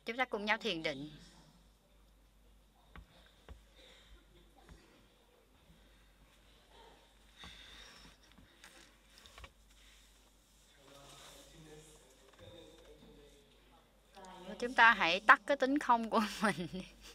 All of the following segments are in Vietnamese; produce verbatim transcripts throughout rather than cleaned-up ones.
Chúng ta cùng nhau thiền định. Chúng ta hãy tắt cái tính không của mình.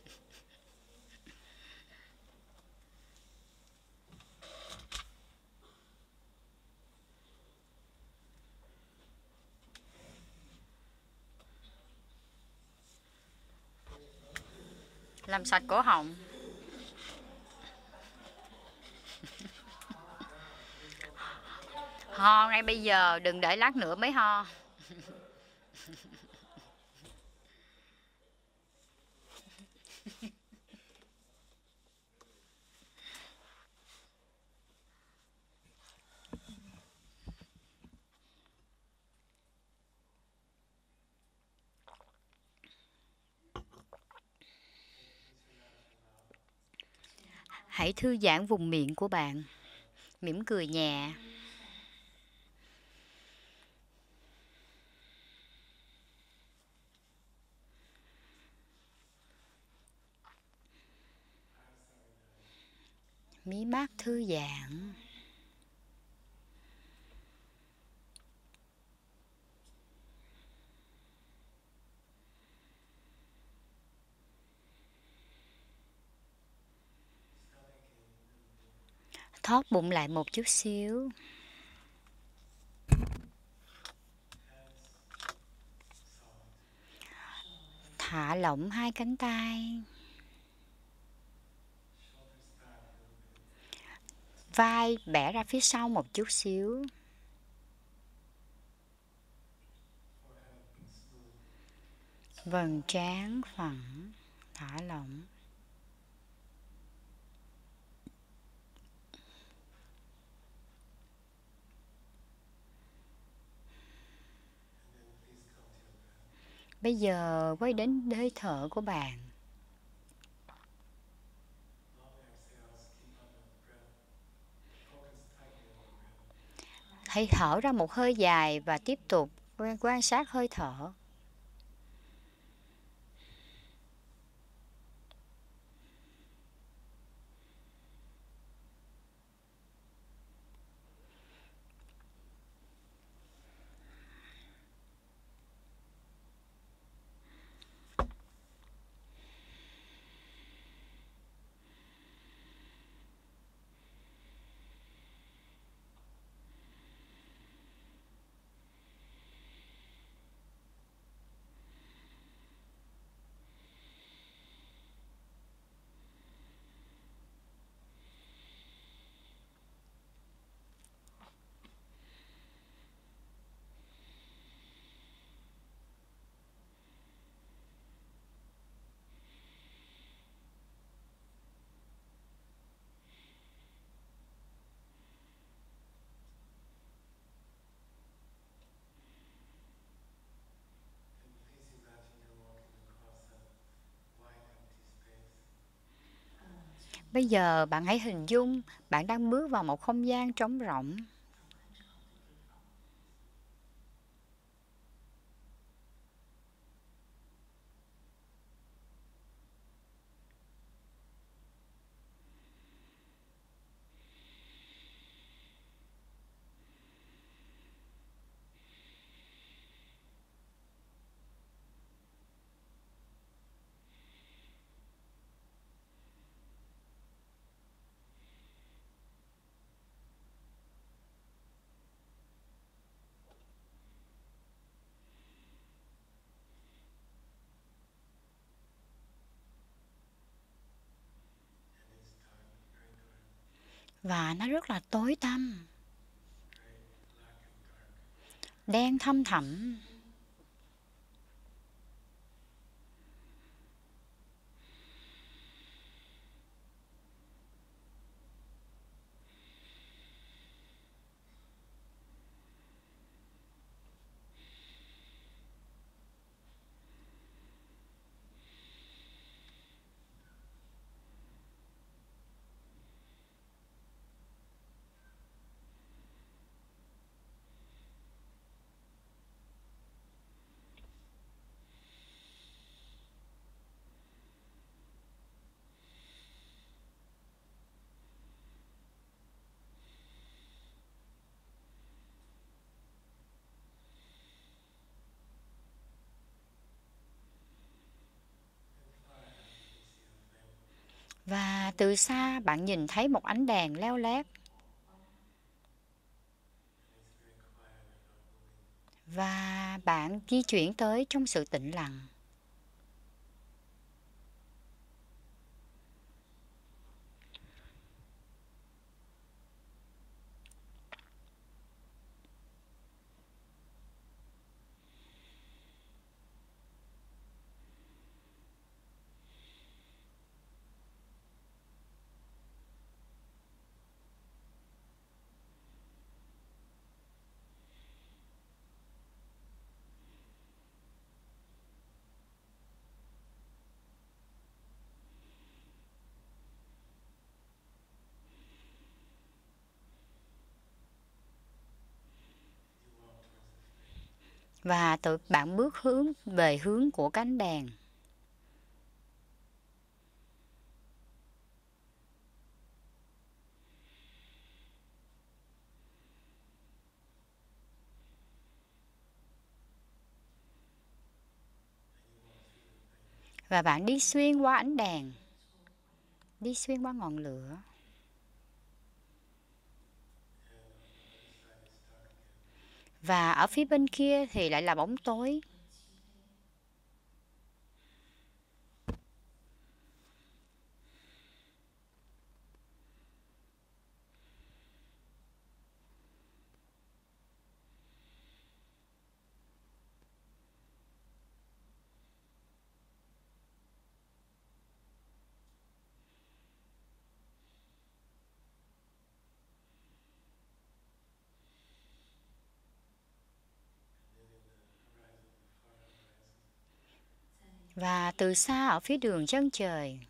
Làm sạch cổ họng. Ho ngay bây giờ, đừng để lát nữa mới ho. Hãy thư giãn vùng miệng của bạn, mỉm cười nhẹ. Mí mắt thư giãn. Thót bụng lại một chút xíu. Thả lỏng hai cánh tay. Vai bẻ ra phía sau một chút xíu. Vầng trán phẳng, thả lỏng. Bây giờ quay đến hơi thở của bạn. Hãy thở ra một hơi dài và tiếp tục quan sát hơi thở. Bây giờ bạn hãy hình dung bạn đang bước vào một không gian trống rỗng. Và nó rất là tối tăm, đen thăm thẳm. Và từ xa bạn nhìn thấy một ánh đèn leo lét. Và bạn di chuyển tới trong sự tĩnh lặng. Và tự bạn bước hướng về hướng của cánh đèn. Và bạn đi xuyên qua ánh đèn, đi xuyên qua ngọn lửa. Và ở phía bên kia thì lại là bóng tối. Và từ xa ở phía đường chân trời,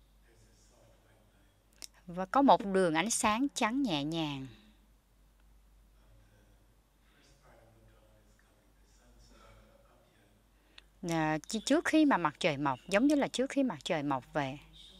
và có một đường ánh sáng trắng nhẹ nhàng. À, trước khi mà mặt trời mọc, giống như là trước khi mặt trời mọc về.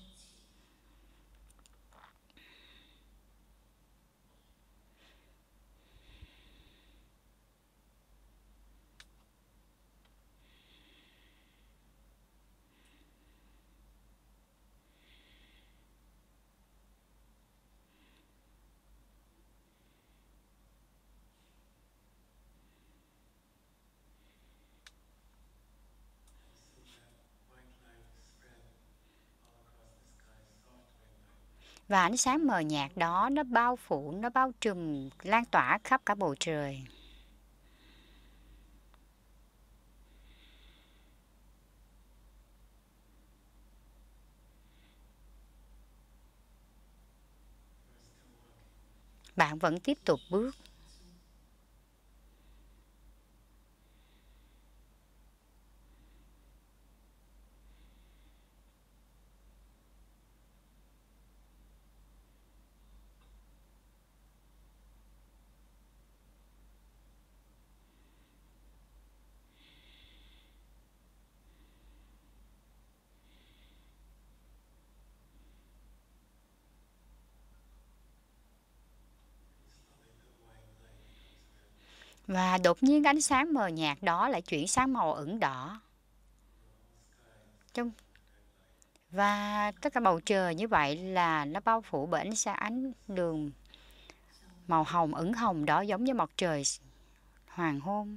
Và ánh sáng mờ nhạt đó nó bao phủ, nó bao trùm, lan tỏa khắp cả bầu trời. Bạn vẫn tiếp tục bước. Và đột nhiên ánh sáng mờ nhạt đó lại chuyển sang màu ửng đỏ. Trong và tất cả bầu trời như vậy là nó bao phủ bởi ánh sáng ánh đường màu hồng ửng hồng đó, giống như mặt trời hoàng hôn.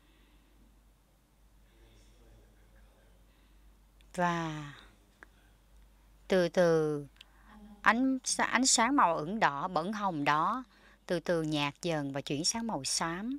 Và Từ từ ánh ánh sáng màu ửng đỏ bẩn hồng đó từ từ nhạt dần và chuyển sang màu xám.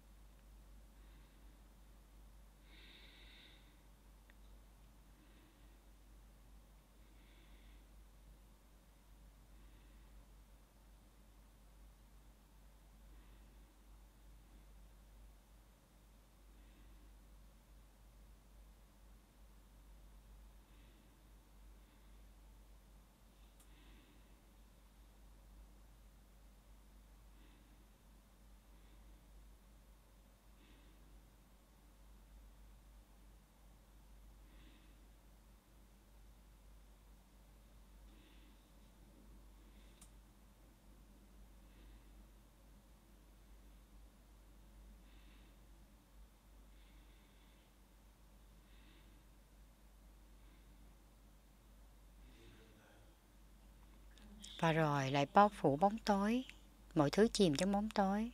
Và rồi lại bao phủ bóng tối, mọi thứ chìm trong bóng tối.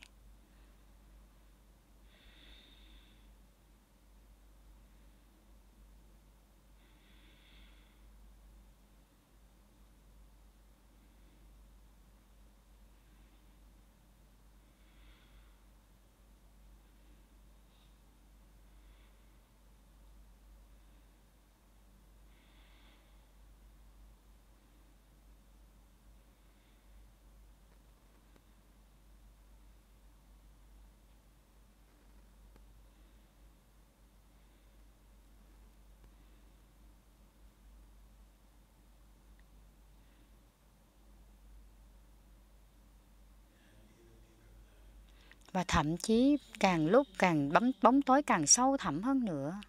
Và thậm chí càng lúc càng bóng, bóng tối càng sâu thẳm hơn nữa.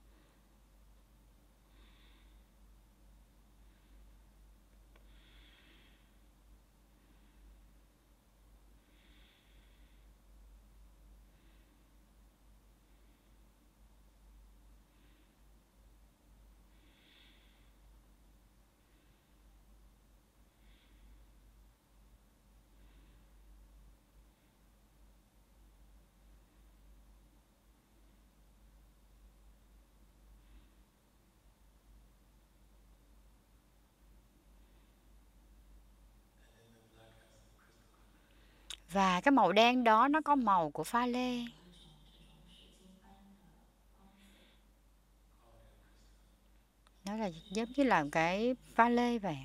Và cái màu đen đó nó có màu của pha lê. Nó là giống như là cái pha lê vậy.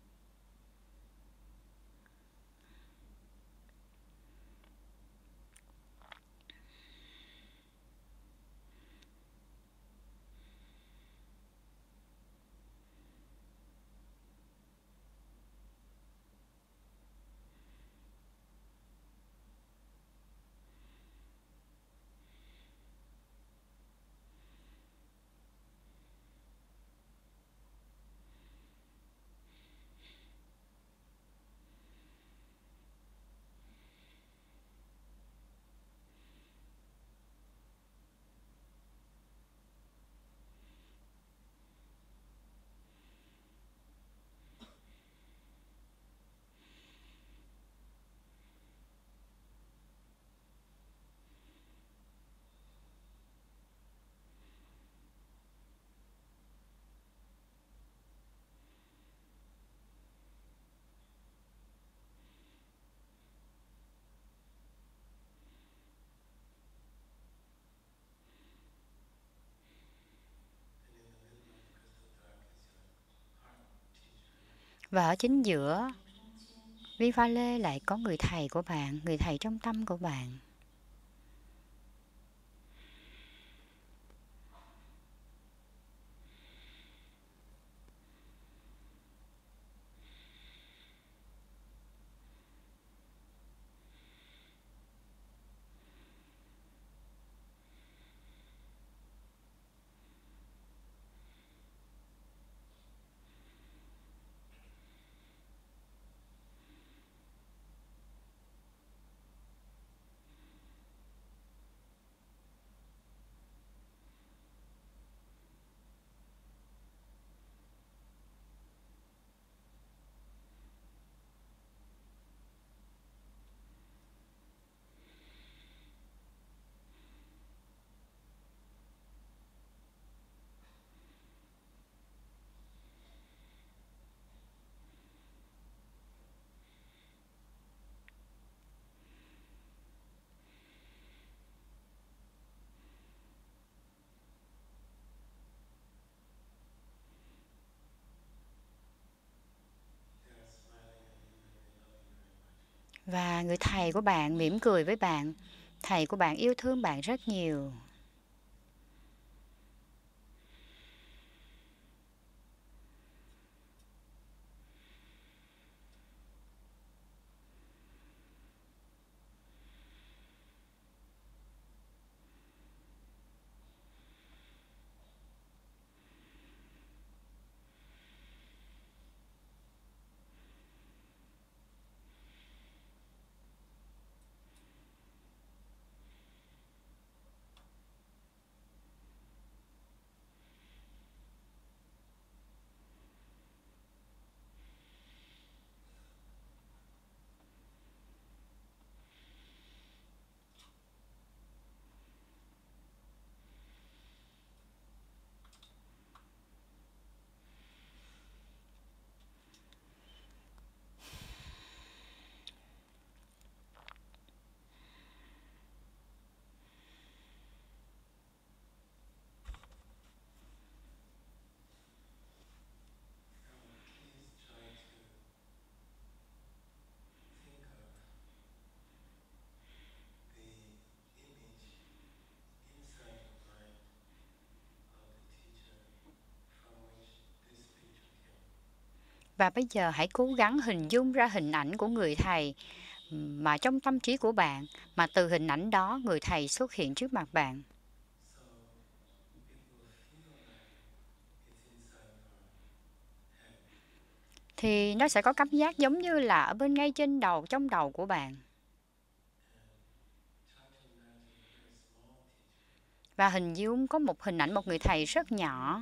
Và ở chính giữa viên pha lê lại có người thầy của bạn, người thầy trong tâm của bạn. Và người thầy của bạn mỉm cười với bạn. Thầy của bạn yêu thương bạn rất nhiều. Và bây giờ hãy cố gắng hình dung ra hình ảnh của người thầy mà trong tâm trí của bạn, mà từ hình ảnh đó người thầy xuất hiện trước mặt bạn. Thì nó sẽ có cảm giác giống như là ở bên ngay trên đầu, trong đầu của bạn. Và hình dung có một hình ảnh một người thầy rất nhỏ.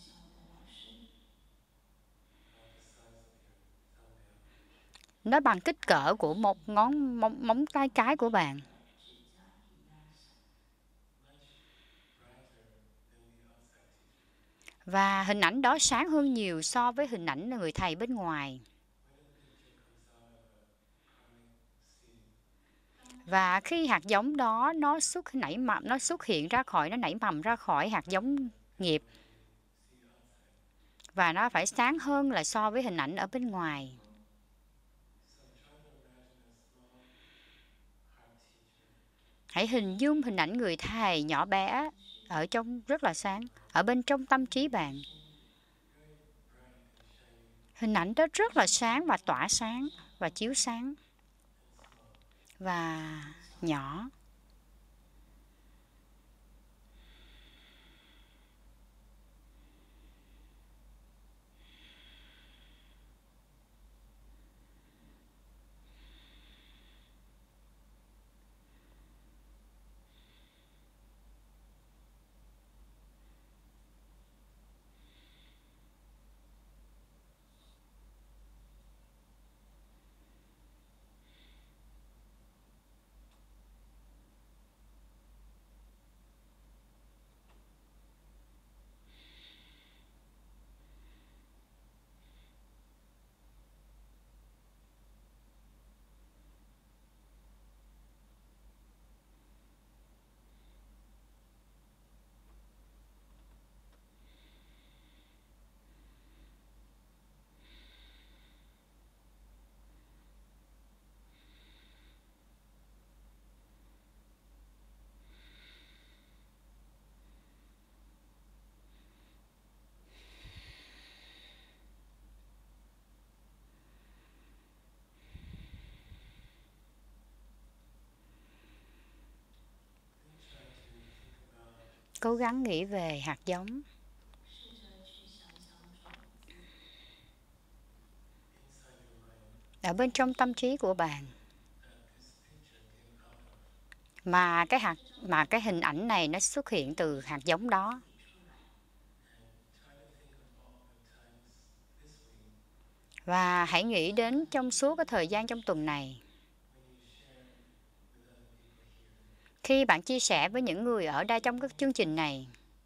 Nó bằng kích cỡ của một ngón móng, móng tay cái của bạn. Và hình ảnh đó sáng hơn nhiều so với hình ảnh người thầy bên ngoài. Và khi hạt giống đó nó xuất nảy mầm, nó xuất hiện ra khỏi, nó nảy mầm ra khỏi hạt giống nghiệp. Và nó phải sáng hơn là so với hình ảnh ở bên ngoài. Hãy hình dung hình ảnh người thầy nhỏ bé ở trong rất là sáng, ở bên trong tâm trí bạn. Hình ảnh đó rất là sáng và tỏa sáng và chiếu sáng và nhỏ. Cố gắng nghĩ về hạt giống. Ở bên trong tâm trí của bạn. Mà cái hạt mà cái hình ảnh này nó xuất hiện từ hạt giống đó. Và hãy nghĩ đến trong suốt cái thời gian trong tuần này. Khi bạn chia sẻ với những người ở đây trong cái chương trình này,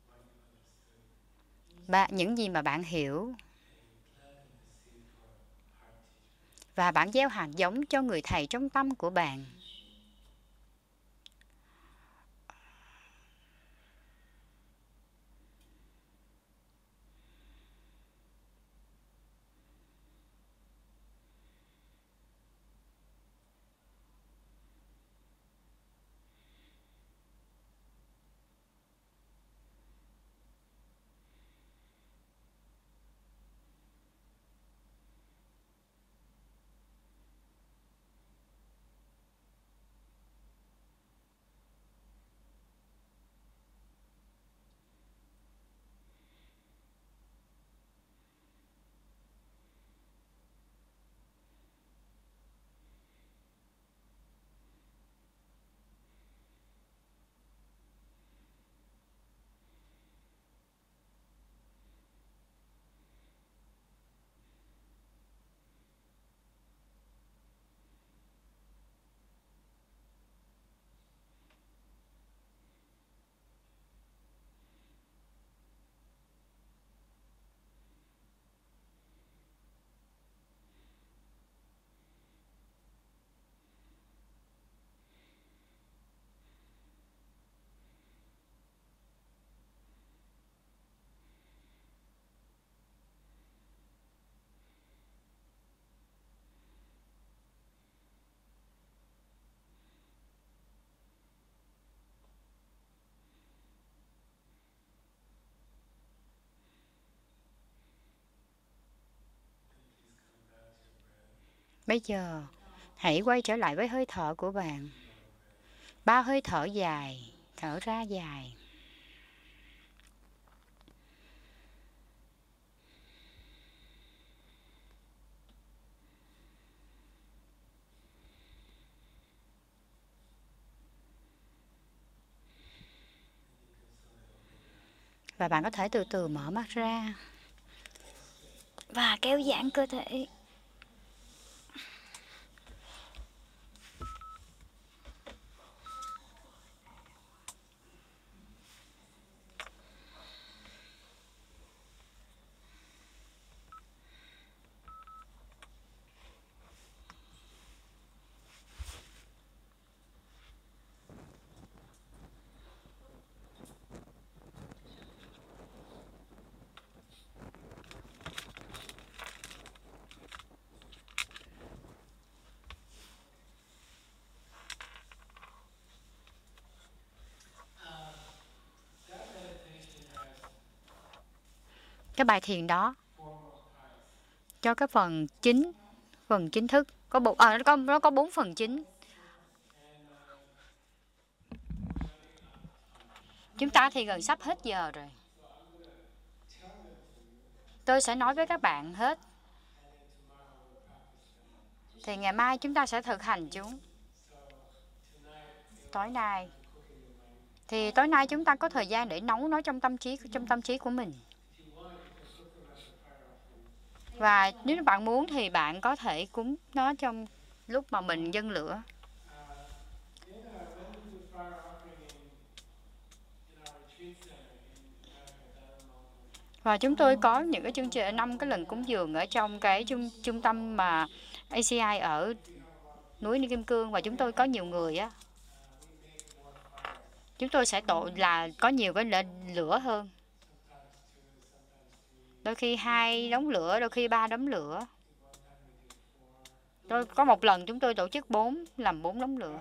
bạn, những gì mà bạn hiểu, và bạn gieo hạt giống cho người thầy trong tâm của bạn. Bây giờ, hãy quay trở lại với hơi thở của bạn. Ba hơi thở dài, thở ra dài. Và bạn có thể từ từ mở mắt ra và kéo giãn cơ thể. Cái bài thiền đó cho cái phần chính, phần chính thức có bộ à, nó có nó có bốn phần chính. Chúng ta thì gần sắp hết giờ rồi. Tôi sẽ nói với các bạn hết. Thì ngày mai chúng ta sẽ thực hành chúng. Tối nay thì tối nay chúng ta có thời gian để nấu nó trong tâm trí trong tâm trí của mình. Và nếu bạn muốn thì bạn có thể cúng nó trong lúc mà mình dâng lửa. Và chúng tôi có những cái chương trình năm cái lần cúng dường ở trong cái trung trung tâm mà a xê i ở núi Ni Kim Cương, và chúng tôi có nhiều người á. Chúng tôi sẽ tổ là có nhiều cái lửa hơn. Đôi khi hai đống lửa, đôi khi ba đống lửa. Tôi có một lần chúng tôi tổ chức bốn làm bốn đống lửa.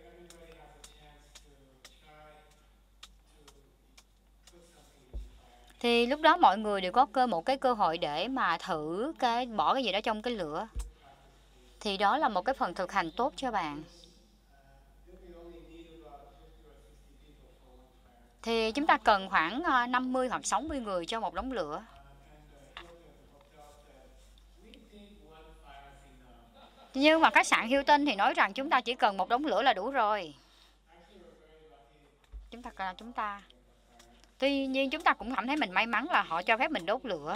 Thì lúc đó mọi người đều có cơ một cái cơ hội để mà thử cái bỏ cái gì đó trong cái lửa. Thì đó là một cái phần thực hành tốt cho bạn. Thì chúng ta cần khoảng năm mươi hoặc sáu mươi người cho một đống lửa. Nhưng mà khách sạn Hilton thì nói rằng chúng ta chỉ cần một đống lửa là đủ rồi. Chúng ta chúng ta Tuy nhiên chúng ta cũng cảm thấy mình may mắn là họ cho phép mình đốt lửa.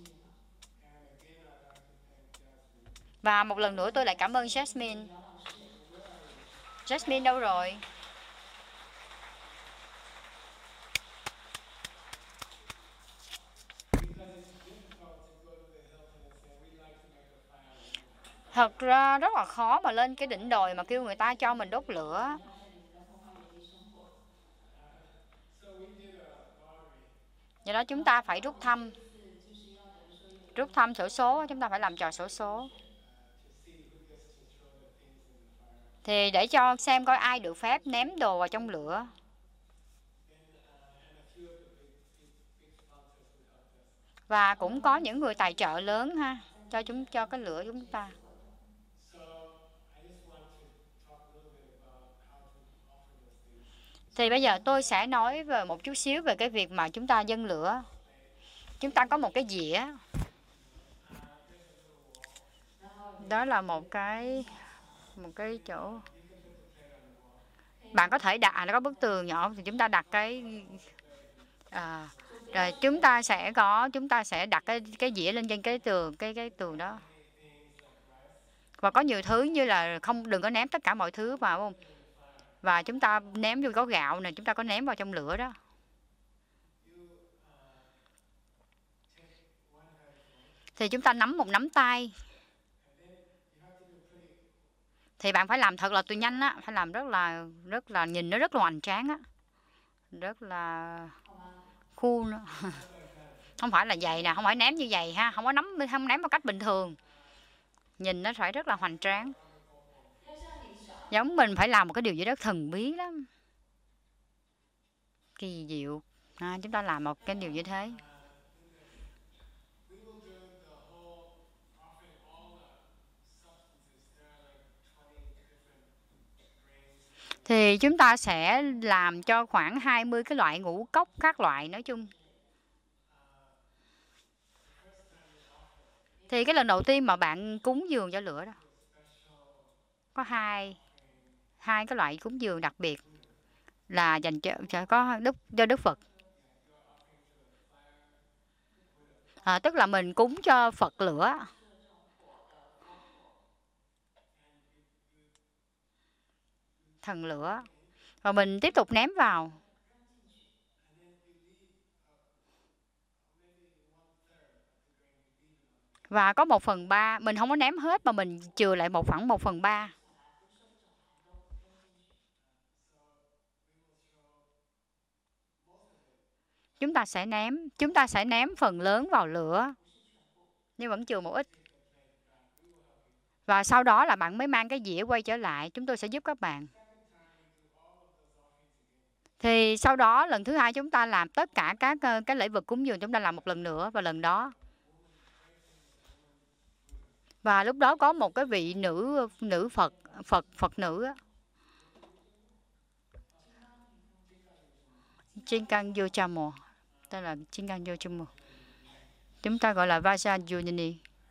Và một lần nữa tôi lại cảm ơn Jasmine. Jasmine đâu rồi? Thật ra rất là khó mà lên cái đỉnh đồi mà kêu người ta cho mình đốt lửa. Do đó chúng ta phải rút thăm. Rút thăm xổ số, chúng ta phải làm trò xổ số. Thì để cho xem coi ai được phép ném đồ vào trong lửa. Và cũng có những người tài trợ lớn ha, cho chúng cho cái lửa chúng ta. Thì bây giờ tôi sẽ nói về một chút xíu về cái việc mà chúng ta dâng lửa. Chúng ta có một cái dĩa. Đó là một cái một cái chỗ. Bạn có thể đặt, à, nó có bức tường nhỏ thì chúng ta đặt cái à, rồi chúng ta sẽ có chúng ta sẽ đặt cái cái dĩa lên trên cái tường cái cái tường đó. Và có nhiều thứ như là không đừng có ném tất cả mọi thứ vào, không? Và chúng ta ném vô có gạo nè, chúng ta có ném vào trong lửa đó. Thì chúng ta nắm một nắm tay. Thì bạn phải làm thật là tùy nhanh á, phải làm rất là rất là nhìn nó rất là hoành tráng á. Rất là cool nữa. Không phải là giày nè, không phải ném như giày ha, không có nắm không ném một cách bình thường. Nhìn nó phải rất là hoành tráng. Giống mình phải làm một cái điều gì đó thần bí lắm. Kỳ diệu. À, chúng ta làm một cái điều như thế. Thì chúng ta sẽ làm cho khoảng hai mươi cái loại ngũ cốc các loại nói chung. Thì cái lần đầu tiên mà bạn cúng dường cho lửa đó, có hai hai cái loại cúng dường đặc biệt là dành cho, cho có đức cho Đức Phật. À, tức là mình cúng cho Phật lửa. Thần lửa. Và mình tiếp tục ném vào. Và có một phần ba, mình không có ném hết mà mình chừa lại một khoảng một phần ba. Chúng ta sẽ ném, chúng ta sẽ ném phần lớn vào lửa, nhưng vẫn chừa một ít. Và sau đó là bạn mới mang cái dĩa quay trở lại, chúng tôi sẽ giúp các bạn. Thì sau đó lần thứ hai chúng ta làm tất cả các cái lễ vật cúng dường, chúng ta làm một lần nữa vào lần đó. Và lúc đó có một cái vị nữ nữ Phật Phật Phật nữ á, Chinkang Yochamo, tên là Chinkang Yochamo. Chúng ta gọi là Vajrayani.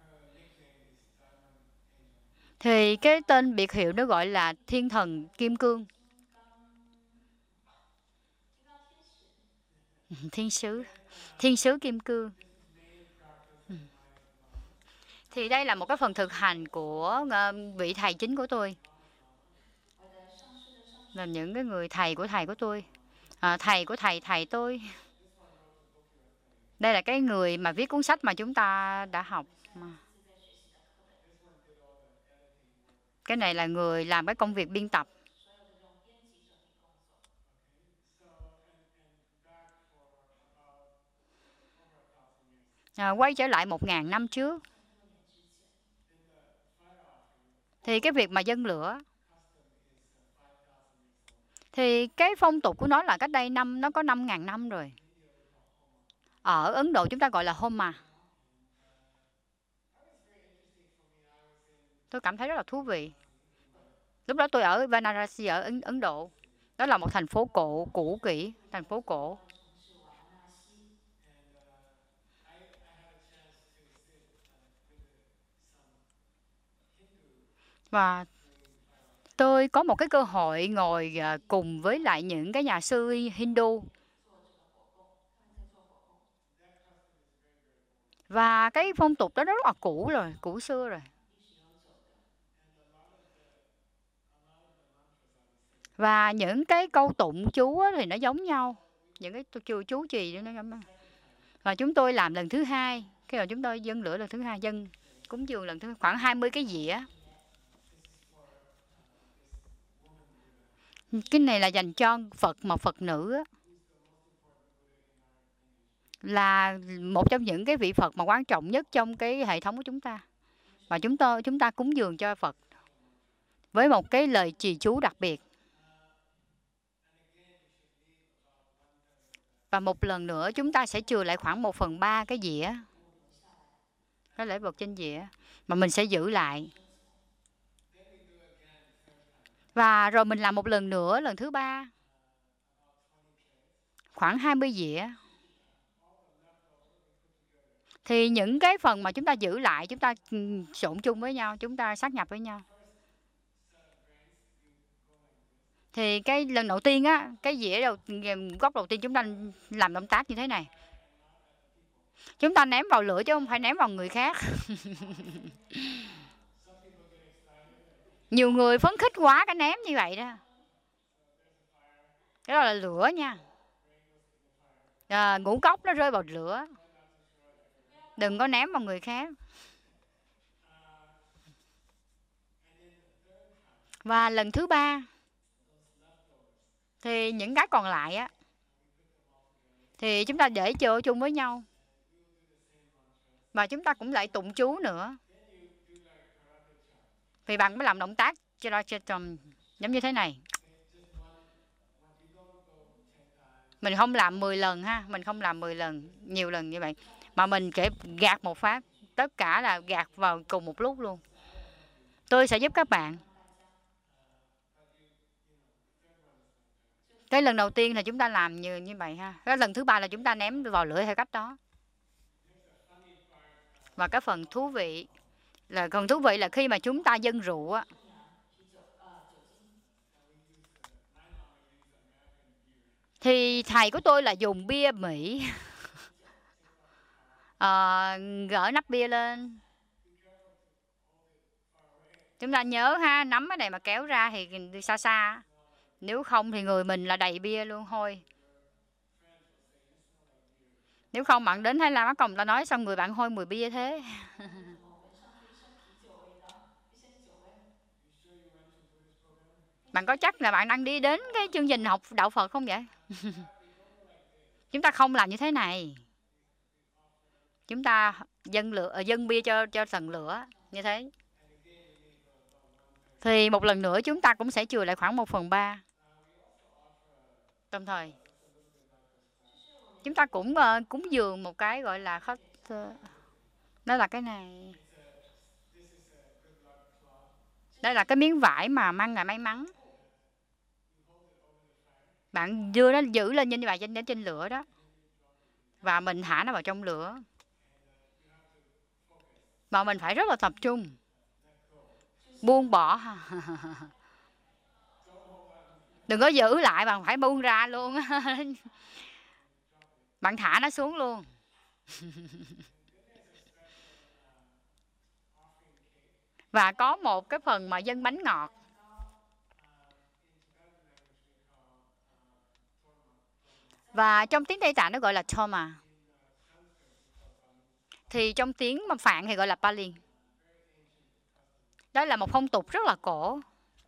Thì cái tên biệt hiệu nó gọi là Thiên Thần Kim Cương. Thiên sứ, Thiên sứ Kim Cương. Thì đây là một cái phần thực hành của vị thầy chính của tôi, là những cái người thầy của thầy của tôi, à, thầy của thầy thầy tôi. Đây là cái người mà viết cuốn sách mà chúng ta đã học. Cái này là người làm cái công việc biên tập. À, quay trở lại một ngàn năm trước. Thì cái việc mà dâng lửa, thì cái phong tục của nó là cách đây năm, nó có năm ngàn năm rồi. Ở Ấn Độ chúng ta gọi là Homa. Tôi cảm thấy rất là thú vị. Lúc đó tôi ở Varanasi ở Ấn, Ấn Độ. Đó là một thành phố cổ, cũ kỹ, thành phố cổ. Và tôi có một cái cơ hội ngồi cùng với lại những cái nhà sư Hindu. Và cái phong tục đó rất là cũ rồi, cũ xưa rồi. Và những cái câu tụng chú thì nó giống nhau. Những cái chú, chú trì nó giống nhau. Và chúng tôi làm lần thứ hai. Khi mà chúng tôi dâng lửa lần thứ hai, dâng cúng dường lần thứ hai, khoảng hai mươi cái dĩa. Cái này là dành cho Phật mà Phật nữ á, là một trong những cái vị Phật mà quan trọng nhất trong cái hệ thống của chúng ta. Và chúng tôi chúng ta cúng dường cho Phật với một cái lời trì chú đặc biệt. Và một lần nữa chúng ta sẽ chừa lại khoảng một phần ba cái dĩa, cái lễ vật trên dĩa mà mình sẽ giữ lại. Và rồi mình làm một lần nữa, lần thứ ba, khoảng hai mươi dĩa. Thì những cái phần mà chúng ta giữ lại, chúng ta trộn chung với nhau, chúng ta sát nhập với nhau. Thì cái lần đầu tiên á, cái dĩa đầu góc đầu tiên chúng ta làm động tác như thế này. Chúng ta ném vào lửa chứ không phải ném vào người khác. Nhiều người phấn khích quá cái ném như vậy đó. Cái đó là lửa nha. À, ngũ cốc nó rơi vào lửa. Đừng có ném vào người khác. Và lần thứ ba, thì những cái còn lại á, thì chúng ta để chơi chung với nhau. Và chúng ta cũng lại tụng chú nữa. Thì bạn mới làm động tác giống như thế này. Mình không làm mười lần ha, mình không làm mười lần, nhiều lần như vậy. Mà mình kể gạt một phát, tất cả là gạt vào cùng một lúc luôn. Tôi sẽ giúp các bạn. Cái lần đầu tiên là chúng ta làm như như vậy ha. Cái lần thứ ba là chúng ta ném vào lửa theo cách đó. Và cái phần thú vị là còn thú vị là khi mà chúng ta dâng rượu á, thì thầy của tôi là dùng bia Mỹ. à, Gỡ nắp bia lên. Chúng ta nhớ ha, nắm cái này mà kéo ra thì đi xa xa. Nếu không thì người mình là đầy bia luôn thôi. Nếu không bạn đến Thái Lan, Bắc Cộng ta nói xong người bạn hôi mùi bia thế. Bạn có chắc là bạn đang đi đến cái chương trình học đạo Phật không vậy? Chúng ta không làm như thế này. Chúng ta dâng lửa, dâng bia cho cho thần lửa như thế. Thì một lần nữa chúng ta cũng sẽ chừa lại khoảng một phần ba. Đồng thời chúng ta cũng uh, cúng dường một cái gọi là khách, uh, đó là cái này. Đây là cái miếng vải mà mang lại may mắn. Bạn đưa nó giữ lên như vậy trên trên lửa đó, và mình thả nó vào trong lửa. Mà mình phải rất là tập trung, buông bỏ. Đừng có giữ lại, bạn phải buông ra luôn. Bạn thả nó xuống luôn. Và có một cái phần mà dân bánh ngọt. Và trong tiếng Tây Tạng nó gọi là Thoma. Thì trong tiếng mà Phạn thì gọi là Pali. Đó là một phong tục rất là cổ.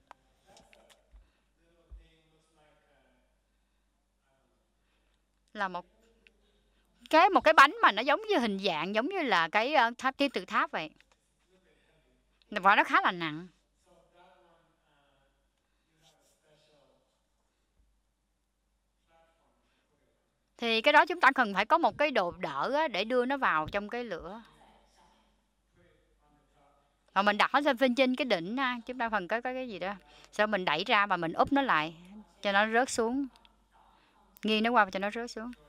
Là một cái một cái bánh mà nó giống như hình dạng giống như là cái tháp kim tự tháp vậy. Và nó khá là nặng. Thì cái đó chúng ta cần phải có một cái đồ đỡ để đưa nó vào trong cái lửa. Và mình đặt nó lên bên trên cái đỉnh ha. Chúng ta phần có cái, cái gì đó. Sau mình đẩy ra và mình úp nó lại cho nó rớt xuống. Nghiêng nó qua cho nó rớt xuống.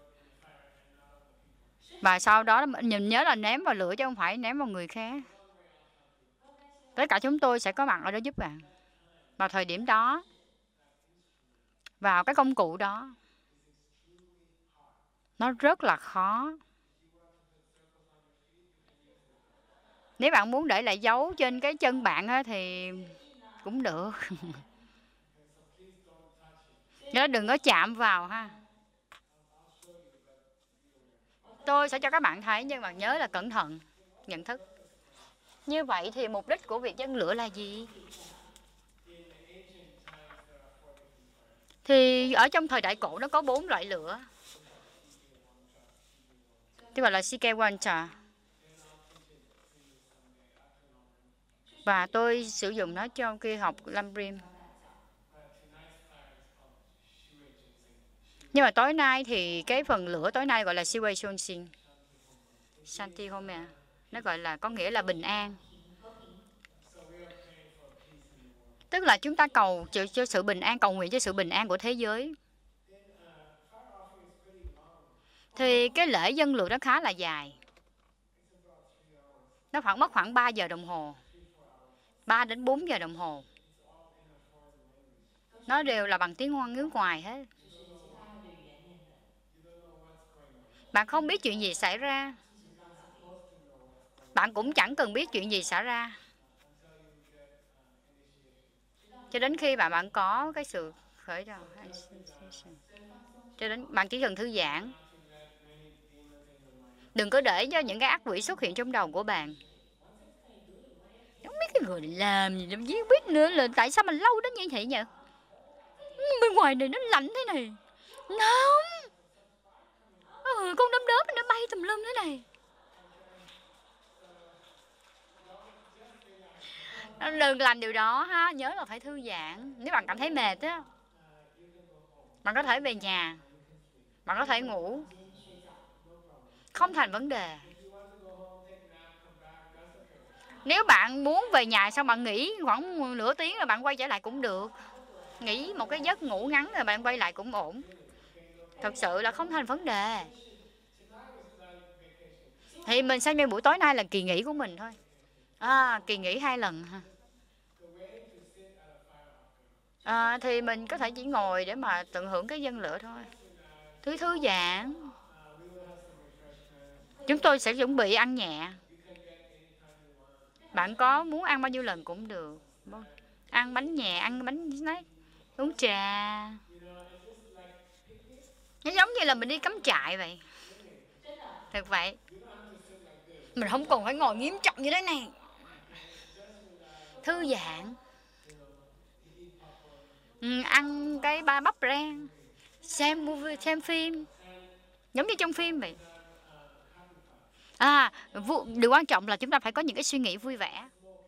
Và sau đó mình nhớ là ném vào lửa chứ không phải ném vào người khác. Tất cả chúng tôi sẽ có mặt ở đó giúp bạn. Vào thời điểm đó, vào cái công cụ đó, nó rất là khó. Nếu bạn muốn để lại dấu trên cái chân bạn á, thì cũng được. Nhớ đừng có chạm vào ha. Tôi sẽ cho các bạn thấy, nhưng mà nhớ là cẩn thận, nhận thức. Như vậy thì mục đích của việc dâng lửa là gì? Thì ở trong thời đại cổ nó có bốn loại lửa. Tức gọi là Sikewanta. Và tôi sử dụng nó trong khi học Lam-rim. Nhưng mà tối nay thì cái phần lửa tối nay gọi là Siwei Shonshin. Shanti Home. Nó gọi là có nghĩa là bình an. Tức là chúng ta cầu cho, cho sự bình an, cầu nguyện cho sự bình an của thế giới. Thì cái lễ dâng lửa nó khá là dài. Nó khoảng mất khoảng ba giờ đồng hồ. ba đến bốn giờ đồng hồ. Nó đều là bằng tiếng Hoa ngữ ngoài hết. Bạn không biết chuyện gì xảy ra. Bạn cũng chẳng cần biết chuyện gì xảy ra. Cho đến khi mà bạn có cái sự khởi đầu. Cho đến bạn chỉ cần thư giãn. Đừng có để cho những cái ác quỷ xuất hiện trong đầu của bạn. Không biết cái người làm gì, không biết nữa là tại sao mình lâu đến như vậy nhỉ? Bên ngoài này nó lạnh thế này. Nóng. Ừ, con đom đóm nó bay tùm lum thế này. Đừng làm điều đó ha. Nhớ là phải thư giãn. Nếu bạn cảm thấy mệt á, bạn có thể về nhà. Bạn có thể ngủ. Không thành vấn đề. Nếu bạn muốn về nhà xong bạn nghỉ khoảng nửa tiếng rồi bạn quay trở lại cũng được. nghỉ một cái giấc ngủ ngắn rồi bạn quay lại cũng ổn. Thật sự là không thành vấn đề. Thì mình xem như buổi tối nay là kỳ nghỉ của mình thôi. À, kỳ nghỉ hai lần ha. À, thì mình có thể chỉ ngồi để mà tận hưởng cái dân lửa thôi. Thứ thư giãn. Chúng tôi sẽ chuẩn bị ăn nhẹ. Bạn có muốn ăn bao nhiêu lần cũng được. Ăn bánh nhẹ, ăn bánh snack, uống trà. Nó giống như là mình đi cắm trại vậy. Thật vậy. Mình không còn phải ngồi nghiêm trọng như thế này. Thư giãn. Ừ, ăn cái ba bắp rang. Xem movie, xem phim. Giống như trong phim vậy. À, điều quan trọng là chúng ta phải có những cái suy nghĩ vui vẻ.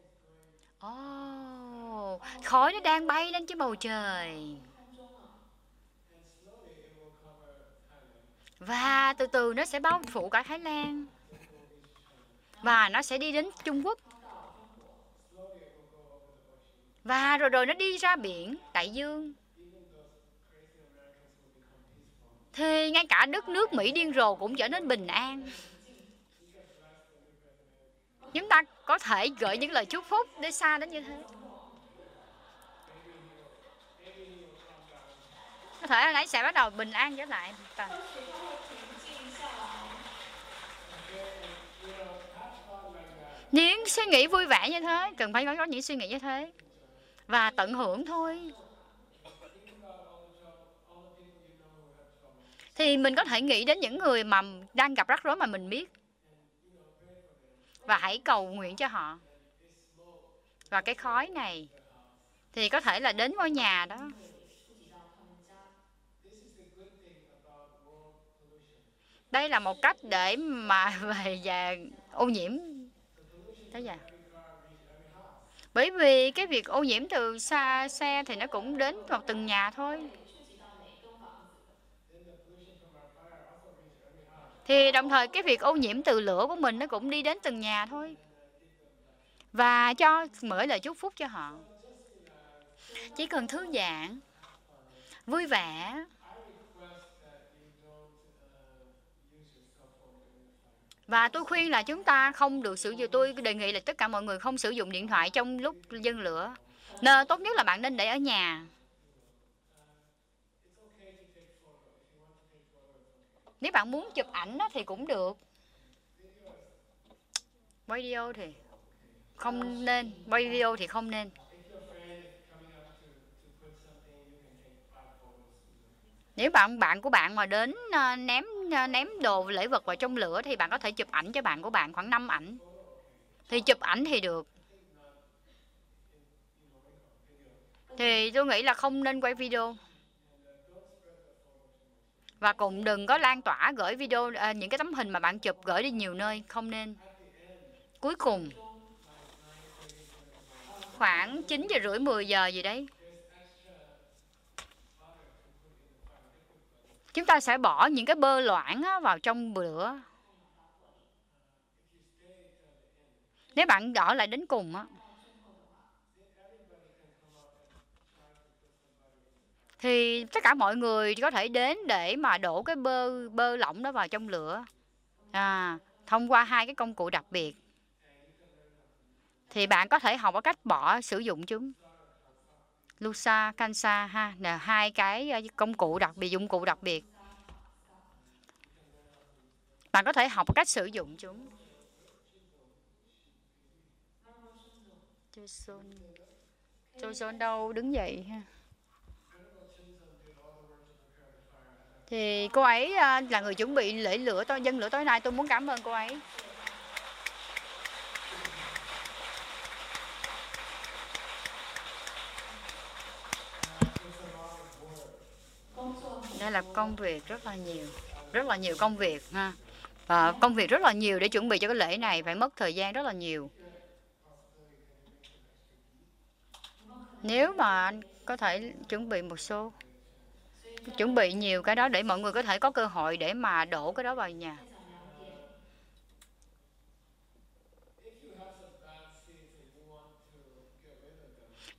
Ồ, oh, khói nó đang bay lên trên bầu trời. Và từ từ nó sẽ bao phủ cả Thái Lan. Và nó sẽ đi đến Trung Quốc. Và rồi rồi nó đi ra biển, đại dương. Thì ngay cả đất nước Mỹ điên rồ cũng trở nên bình an. Chúng ta có thể gửi những lời chúc phúc để xa đến như thế. Có thể anh ấy sẽ bắt đầu bình an trở lại. Những suy nghĩ vui vẻ như thế, cần phải có những suy nghĩ như thế. Và tận hưởng thôi. Thì mình có thể nghĩ đến những người mà đang gặp rắc rối mà mình biết. Và hãy cầu nguyện cho họ. Và cái khói này thì có thể là đến ngôi nhà đó. Đây là một cách để mà về và ô nhiễm. Thế giờ. Bởi vì cái việc ô nhiễm từ xa xe thì nó cũng đến vào từng nhà thôi. Thì đồng thời cái việc ô nhiễm từ lửa của mình nó cũng đi đến từng nhà thôi. Và cho mở lời chúc phúc cho họ. Chỉ cần thư giãn, vui vẻ. Và tôi khuyên là chúng ta không được sử dụng, tôi đề nghị là tất cả mọi người không sử dụng điện thoại trong lúc dân lửa. Nên tốt nhất là bạn nên để ở nhà. Nếu bạn muốn chụp ảnh thì cũng được. Video thì không nên, video thì không nên. Nếu bạn bạn của bạn mà đến ném ném đồ lễ vật vào trong lửa thì bạn có thể chụp ảnh cho bạn của bạn khoảng năm ảnh. Thì chụp ảnh thì được. Thì tôi nghĩ là không nên quay video. Và cũng đừng có lan tỏa gửi video à, những cái tấm hình mà bạn chụp gửi đi nhiều nơi, không nên. Cuối cùng khoảng chín giờ rưỡi mười giờ gì đấy, chúng ta sẽ bỏ những cái bơ loãng vào trong lửa. Nếu bạn ở lại đến cùng á, thì tất cả mọi người có thể đến để mà đổ cái bơ bơ lỏng đó vào trong lửa. À, thông qua hai cái công cụ đặc biệt. Thì bạn có thể học ở cách bỏ sử dụng chúng. Lusa, Kansa ha, là hai cái công cụ đặc biệt, dụng cụ đặc biệt. Bạn có thể học cách sử dụng chúng. Joseon đâu đứng dậy ha. Thì cô ấy là người chuẩn bị lễ lửa tôi dân lửa tối nay, tôi muốn cảm ơn cô ấy. Đây là công việc rất là nhiều, rất là nhiều công việc ha. Và công việc rất là nhiều để chuẩn bị cho cái lễ này, phải mất thời gian rất là nhiều. Nếu mà anh có thể chuẩn bị một số, chuẩn bị nhiều cái đó để mọi người có thể có cơ hội để mà đổ cái đó vào nhà.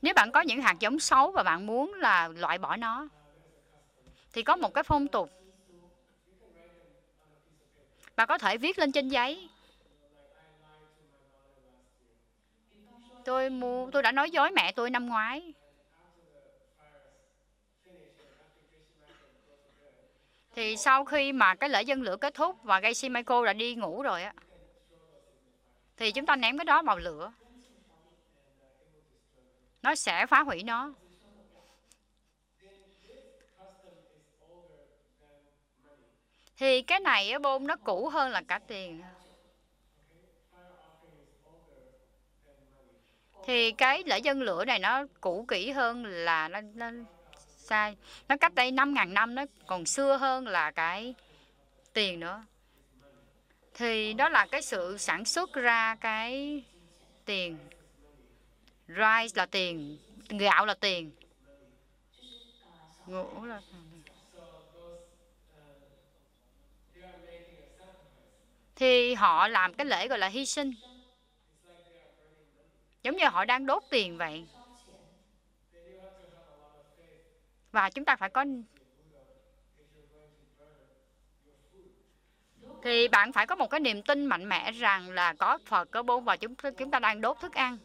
Nếu bạn có những hạt giống xấu và bạn muốn là loại bỏ nó, thì có một cái phong tục. Bạn có thể viết lên trên giấy. Tôi mua, tôi đã nói dối mẹ tôi năm ngoái. Thì sau khi mà cái lễ dân lửa kết thúc và Gacy Michael đã đi ngủ rồi á, thì chúng ta ném cái đó vào lửa. Nó sẽ phá hủy nó. Thì cái này á, bôn nó cũ hơn là cả tiền. Thì cái lễ dân lửa này nó cũ kỹ hơn là nó, nó sai. Nó cách đây năm ngàn năm, nó còn xưa hơn là cái tiền nữa. Thì đó là cái sự sản xuất ra cái tiền. Rice là tiền, gạo là tiền. Ngũ là thì họ làm cái lễ gọi là hy sinh, giống như họ đang đốt tiền vậy. Và chúng ta phải có, thì bạn phải có một cái niềm tin mạnh mẽ rằng là có Phật có Bôn và chúng chúng ta đang đốt thức ăn.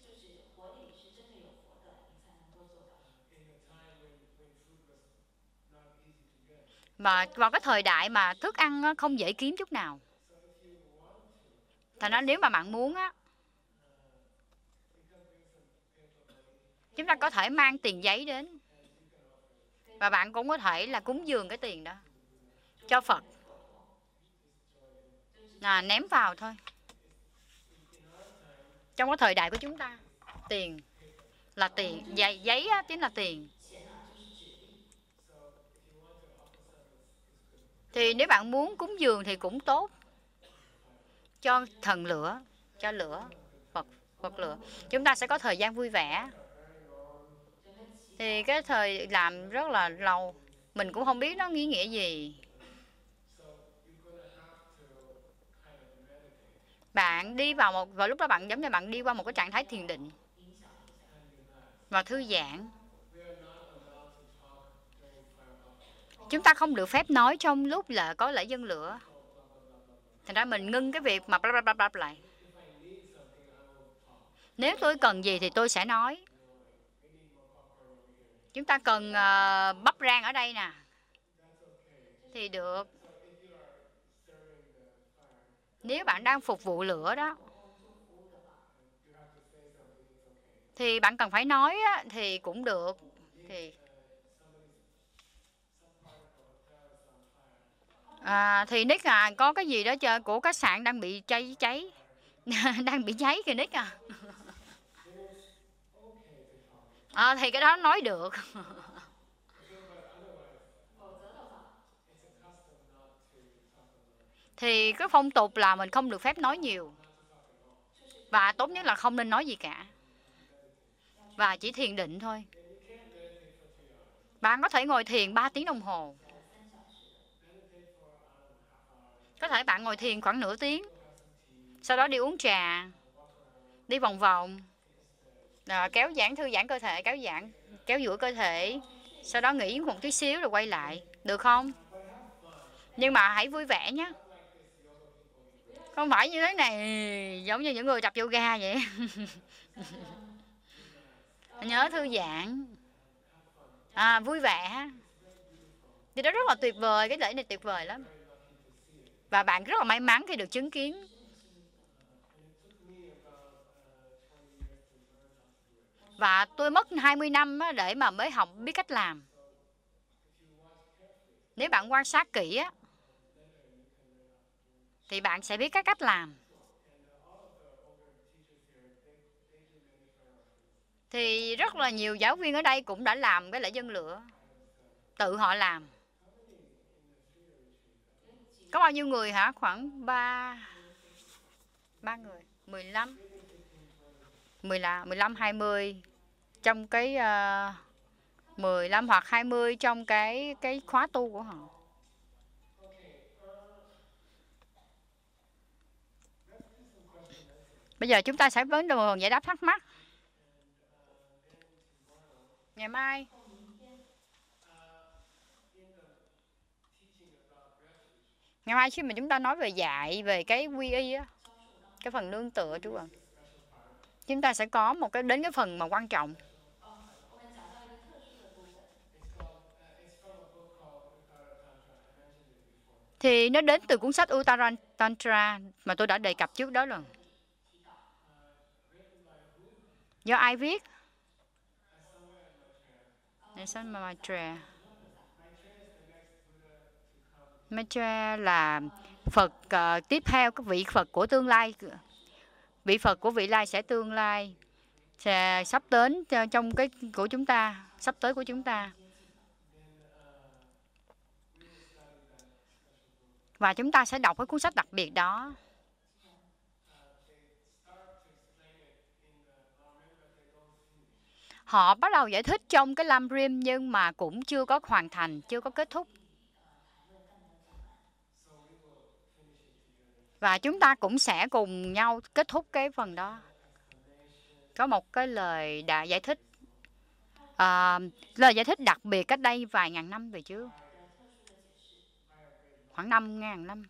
Mà vào cái thời đại mà thức ăn không dễ kiếm chút nào. Thành ra nếu mà bạn muốn á, chúng ta có thể mang tiền giấy đến. Và bạn cũng có thể là cúng dường cái tiền đó cho Phật. À, ném vào thôi. Trong cái thời đại của chúng ta, tiền là tiền, giấy, giấy á, chính là tiền. Thì nếu bạn muốn cúng dường thì cũng tốt. Cho thần lửa, cho lửa, Phật, Phật lửa. Chúng ta sẽ có thời gian vui vẻ. Thì cái thời làm rất là lâu. Mình cũng không biết nó ý nghĩa gì. Bạn đi vào một, vào lúc đó bạn giống như bạn đi qua một cái trạng thái thiền định và thư giãn. Chúng ta không được phép nói trong lúc là có lễ dân lửa. Thành ra mình ngưng cái việc mà bla bla bla lại. Nếu tôi cần gì thì tôi sẽ nói. Chúng ta cần uh, bắp rang ở đây nè. Thì được. Nếu bạn đang phục vụ lửa đó, thì bạn cần phải nói á, thì cũng được. Thì à, thì Nick à, có cái gì đó chơi của khách sạn đang bị cháy cháy đang bị cháy kìa Nick à. À, thì cái đó nói được. Thì cái phong tục là mình không được phép nói nhiều. Và tốt nhất là không nên nói gì cả. Và chỉ thiền định thôi. Bạn có thể ngồi thiền ba tiếng đồng hồ. Có thể bạn ngồi thiền khoảng nửa tiếng. Sau đó đi uống trà. Đi vòng vòng. À, kéo giãn, thư giãn cơ thể, kéo giãn, kéo duỗi cơ thể. Sau đó nghỉ một tí xíu rồi quay lại. Được không? Nhưng mà hãy vui vẻ nhé. Không phải như thế này, giống như những người tập yoga vậy. Nhớ thư giãn. À, vui vẻ. Thì đó rất là tuyệt vời, cái lễ này tuyệt vời lắm. Và bạn rất là may mắn khi được chứng kiến. Và tôi mất hai mươi năm để mà mới học biết cách làm. Nếu bạn quan sát kỹ á, thì bạn sẽ biết cái cách làm. Thì rất là nhiều giáo viên ở đây cũng đã làm cái lễ dân lửa. Tự họ làm. Có bao nhiêu người hả? Khoảng ba ba người, mười lăm. mười là mười lăm hai mươi trong cái uh, mười lăm hoặc hai mươi trong cái cái khóa tu của họ. Bây giờ chúng ta sẽ vấn đề giải đáp thắc mắc. Ngày mai. Ngày mai khi mà chúng ta nói về dạy về cái quy y á, cái phần nương tựa Chúa ạ. Chúng ta sẽ có một cái đến cái phần mà quan trọng. Thì nó đến từ cuốn sách Uttara Tantra mà tôi đã đề cập trước đó rồi. Do ai viết? Maitreya. Maitreya là Phật uh, tiếp theo, các vị Phật của tương lai. Vị Phật của vị lai sẽ tương lai sẽ sắp đến trong cái của chúng ta, sắp tới của chúng ta. Và chúng ta sẽ đọc cái cuốn sách đặc biệt đó. Họ bắt đầu giải thích trong cái Lam Rim nhưng mà cũng chưa có hoàn thành, chưa có kết thúc. Và chúng ta cũng sẽ cùng nhau kết thúc cái phần đó. Có một cái lời đã giải thích, à, lời giải thích đặc biệt cách đây vài ngàn năm về trước. Khoảng năm ngàn năm.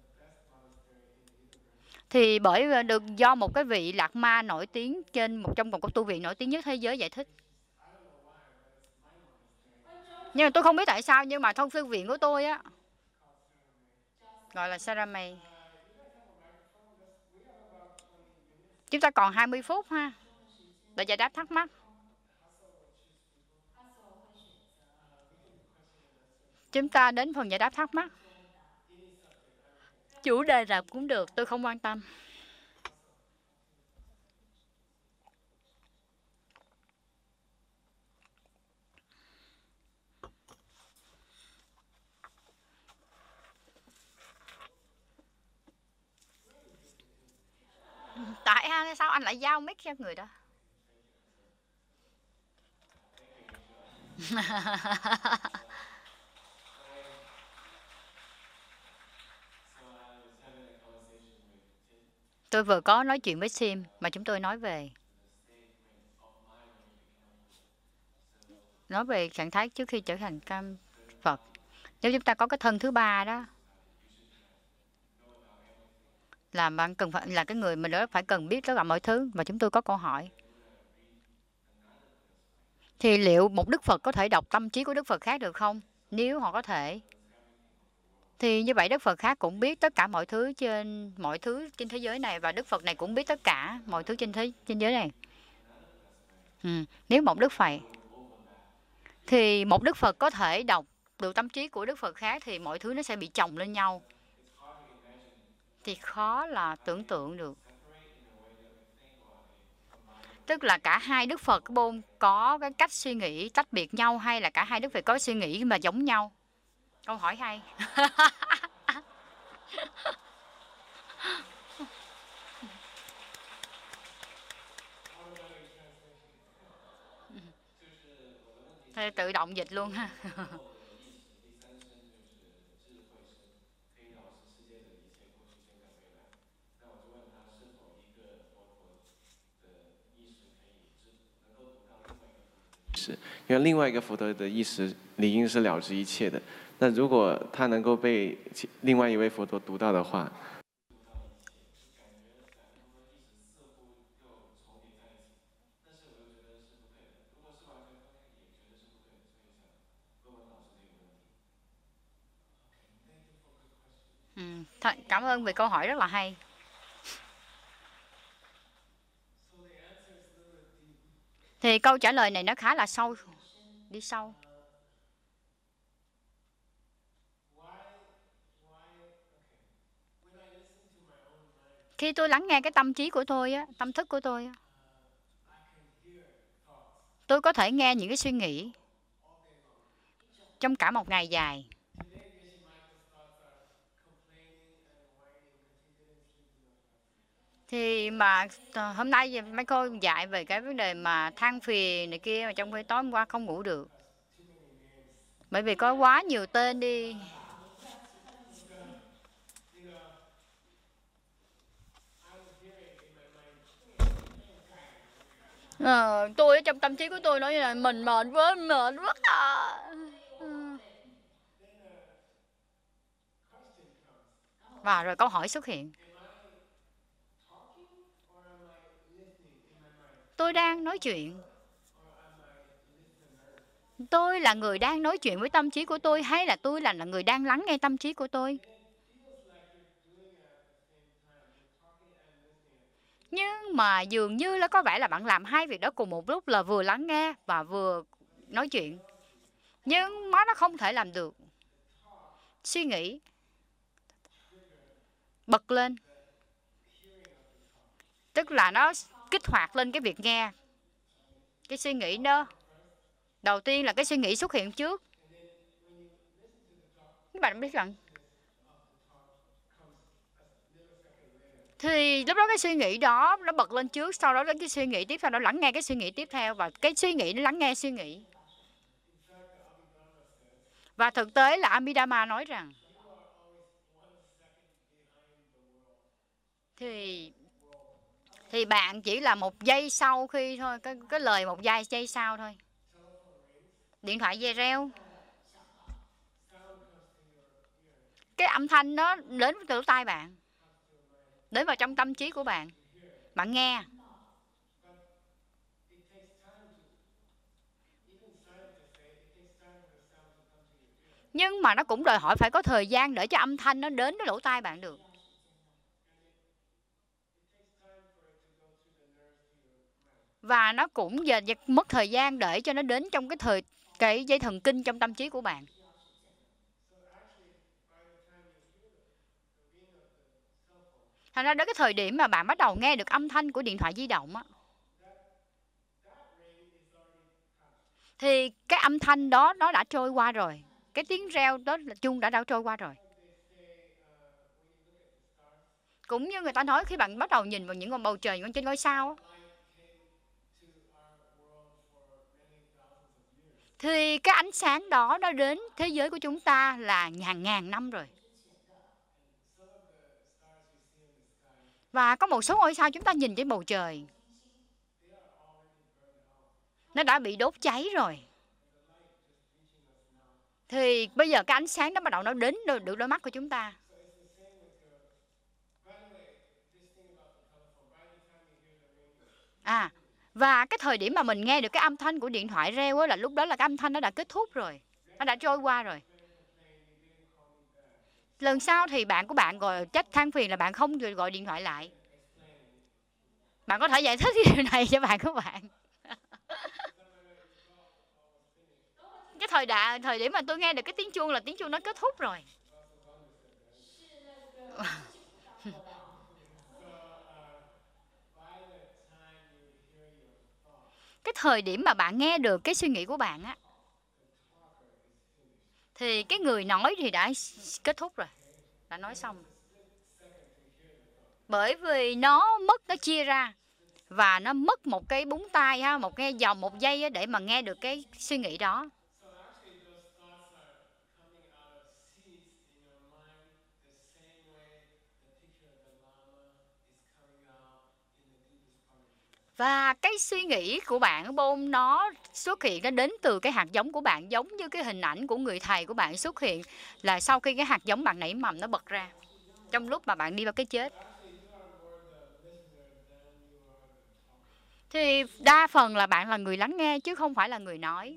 Thì bởi được do một cái vị Lạc Ma nổi tiếng trên một trong một cái tu viện nổi tiếng nhất thế giới giải thích. Nhưng mà tôi không biết tại sao, nhưng mà thông thư viện của tôi á gọi là Saramay. Chúng ta còn hai mươi phút ha để giải đáp thắc mắc. Chúng ta đến phần giải đáp thắc mắc. Chủ đề nào cũng được, tôi không quan tâm. Tại sao anh lại giao mic cho người đó? Tôi vừa có nói chuyện với Sim mà chúng tôi nói về nói về trạng thái trước khi trở thành cam Phật. Nếu chúng ta có cái thân thứ ba đó, là bạn cần phải là cái người mình đó phải cần biết tất cả mọi thứ. Và chúng tôi có câu hỏi, thì liệu một Đức Phật có thể đọc tâm trí của Đức Phật khác được không? Nếu họ có thể, thì như vậy Đức Phật khác cũng biết tất cả mọi thứ trên mọi thứ trên thế giới này, và Đức Phật này cũng biết tất cả mọi thứ trên thế trên giới này. Ừ. Nếu một Đức Phật thì một Đức Phật có thể đọc được tâm trí của Đức Phật khác, thì mọi thứ nó sẽ bị chồng lên nhau. Thì khó là tưởng tượng được. Tức là cả hai Đức Phật có cái cách suy nghĩ tách biệt nhau, hay là cả hai Đức Phật có suy nghĩ mà giống nhau? Câu hỏi hay. Thế tự động dịch luôn ha. 是，因为另外一个佛陀的意识理应是了知一切的。那如果他能够被另外一位佛陀读到的话， ừ, cảm ơn về câu hỏi rất là hay. Thì câu trả lời này nó khá là sâu, đi sâu. Khi tôi lắng nghe cái tâm trí của tôi á, tâm thức của tôi á, tôi có thể nghe những cái suy nghĩ trong cả một ngày dài. Thì mà hôm nay Michael dạy về cái vấn đề mà than phiền này kia, mà trong khi tối hôm qua không ngủ được. Bởi vì có quá nhiều tên đi. À, tôi ở trong tâm trí của tôi nói là mình mệt quá, mệt quá à. Và rồi câu hỏi xuất hiện. Tôi đang nói chuyện. Tôi là người đang nói chuyện với tâm trí của tôi hay là tôi là, là người đang lắng nghe tâm trí của tôi? Nhưng mà dường như là có vẻ là bạn làm hai việc đó cùng một lúc, là vừa lắng nghe và vừa nói chuyện. Nhưng nó nó không thể làm được. Suy nghĩ bật lên, tức là nó kích hoạt lên cái việc nghe. Cái suy nghĩ đó, đầu tiên là cái suy nghĩ xuất hiện trước. Các bạn biết rằng thì lúc đó cái suy nghĩ đó nó bật lên trước, sau đó đến cái suy nghĩ tiếp theo, nó lắng nghe cái suy nghĩ tiếp theo, và cái suy nghĩ nó lắng nghe suy nghĩ. Và thực tế là Amidama nói rằng thì thì bạn chỉ là một giây sau khi thôi, cái, cái lời một giây giây sau thôi. Điện thoại về reo, cái âm thanh đó đến từ lỗ tai bạn, đến vào trong tâm trí của bạn, bạn nghe. Nhưng mà nó cũng đòi hỏi phải có thời gian để cho âm thanh nó đến với lỗ tai bạn được. Và nó cũng giờ mất thời gian để cho nó đến trong cái thời cái dây thần kinh trong tâm trí của bạn. Thành ra đến cái thời điểm mà bạn bắt đầu nghe được âm thanh của điện thoại di động á, thì cái âm thanh đó nó đã trôi qua rồi. Cái tiếng reo đó là chuông đã đã trôi qua rồi. Cũng như người ta nói khi bạn bắt đầu nhìn vào những con bầu trời, những trên ngôi sao á, thì cái ánh sáng đó nó đến thế giới của chúng ta là ngàn ngàn năm rồi. Và có một số ngôi sao chúng ta nhìn trên bầu trời, nó đã bị đốt cháy rồi. Thì bây giờ cái ánh sáng đó bắt đầu nó đến được đôi mắt của chúng ta. À, và cái thời điểm mà mình nghe được cái âm thanh của điện thoại reo á, là lúc đó là cái âm thanh nó đã kết thúc rồi. Nó đã trôi qua rồi. Lần sau thì bạn của bạn gọi trách than phiền là bạn không gọi điện thoại lại. Bạn có thể giải thích cái điều này cho bạn của bạn. Cái thời đại, thời điểm mà tôi nghe được cái tiếng chuông là tiếng chuông nó kết thúc rồi. Cái thời điểm mà bạn nghe được cái suy nghĩ của bạn á, thì cái người nói thì đã kết thúc rồi, đã nói xong. Bởi vì nó mất, nó chia ra, và nó mất một cái búng tay ha, một cái dòng một giây để mà nghe được cái suy nghĩ đó. Và cái suy nghĩ của bạn bôn nó xuất hiện, nó đến từ cái hạt giống của bạn, giống như cái hình ảnh của người thầy của bạn xuất hiện là sau khi cái hạt giống bạn nảy mầm nó bật ra, trong lúc mà bạn đi vào cái chết. Thì đa phần là bạn là người lắng nghe chứ không phải là người nói.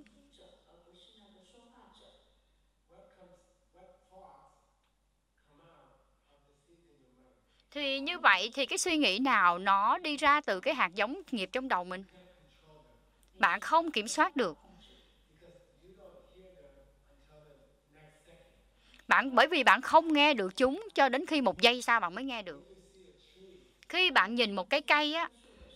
Thì như vậy thì cái suy nghĩ nào nó đi ra từ cái hạt giống nghiệp trong đầu mình? Bạn không kiểm soát được. Bạn bởi vì bạn không nghe được chúng cho đến khi một giây sau bạn mới nghe được. Khi bạn nhìn một cái cây á,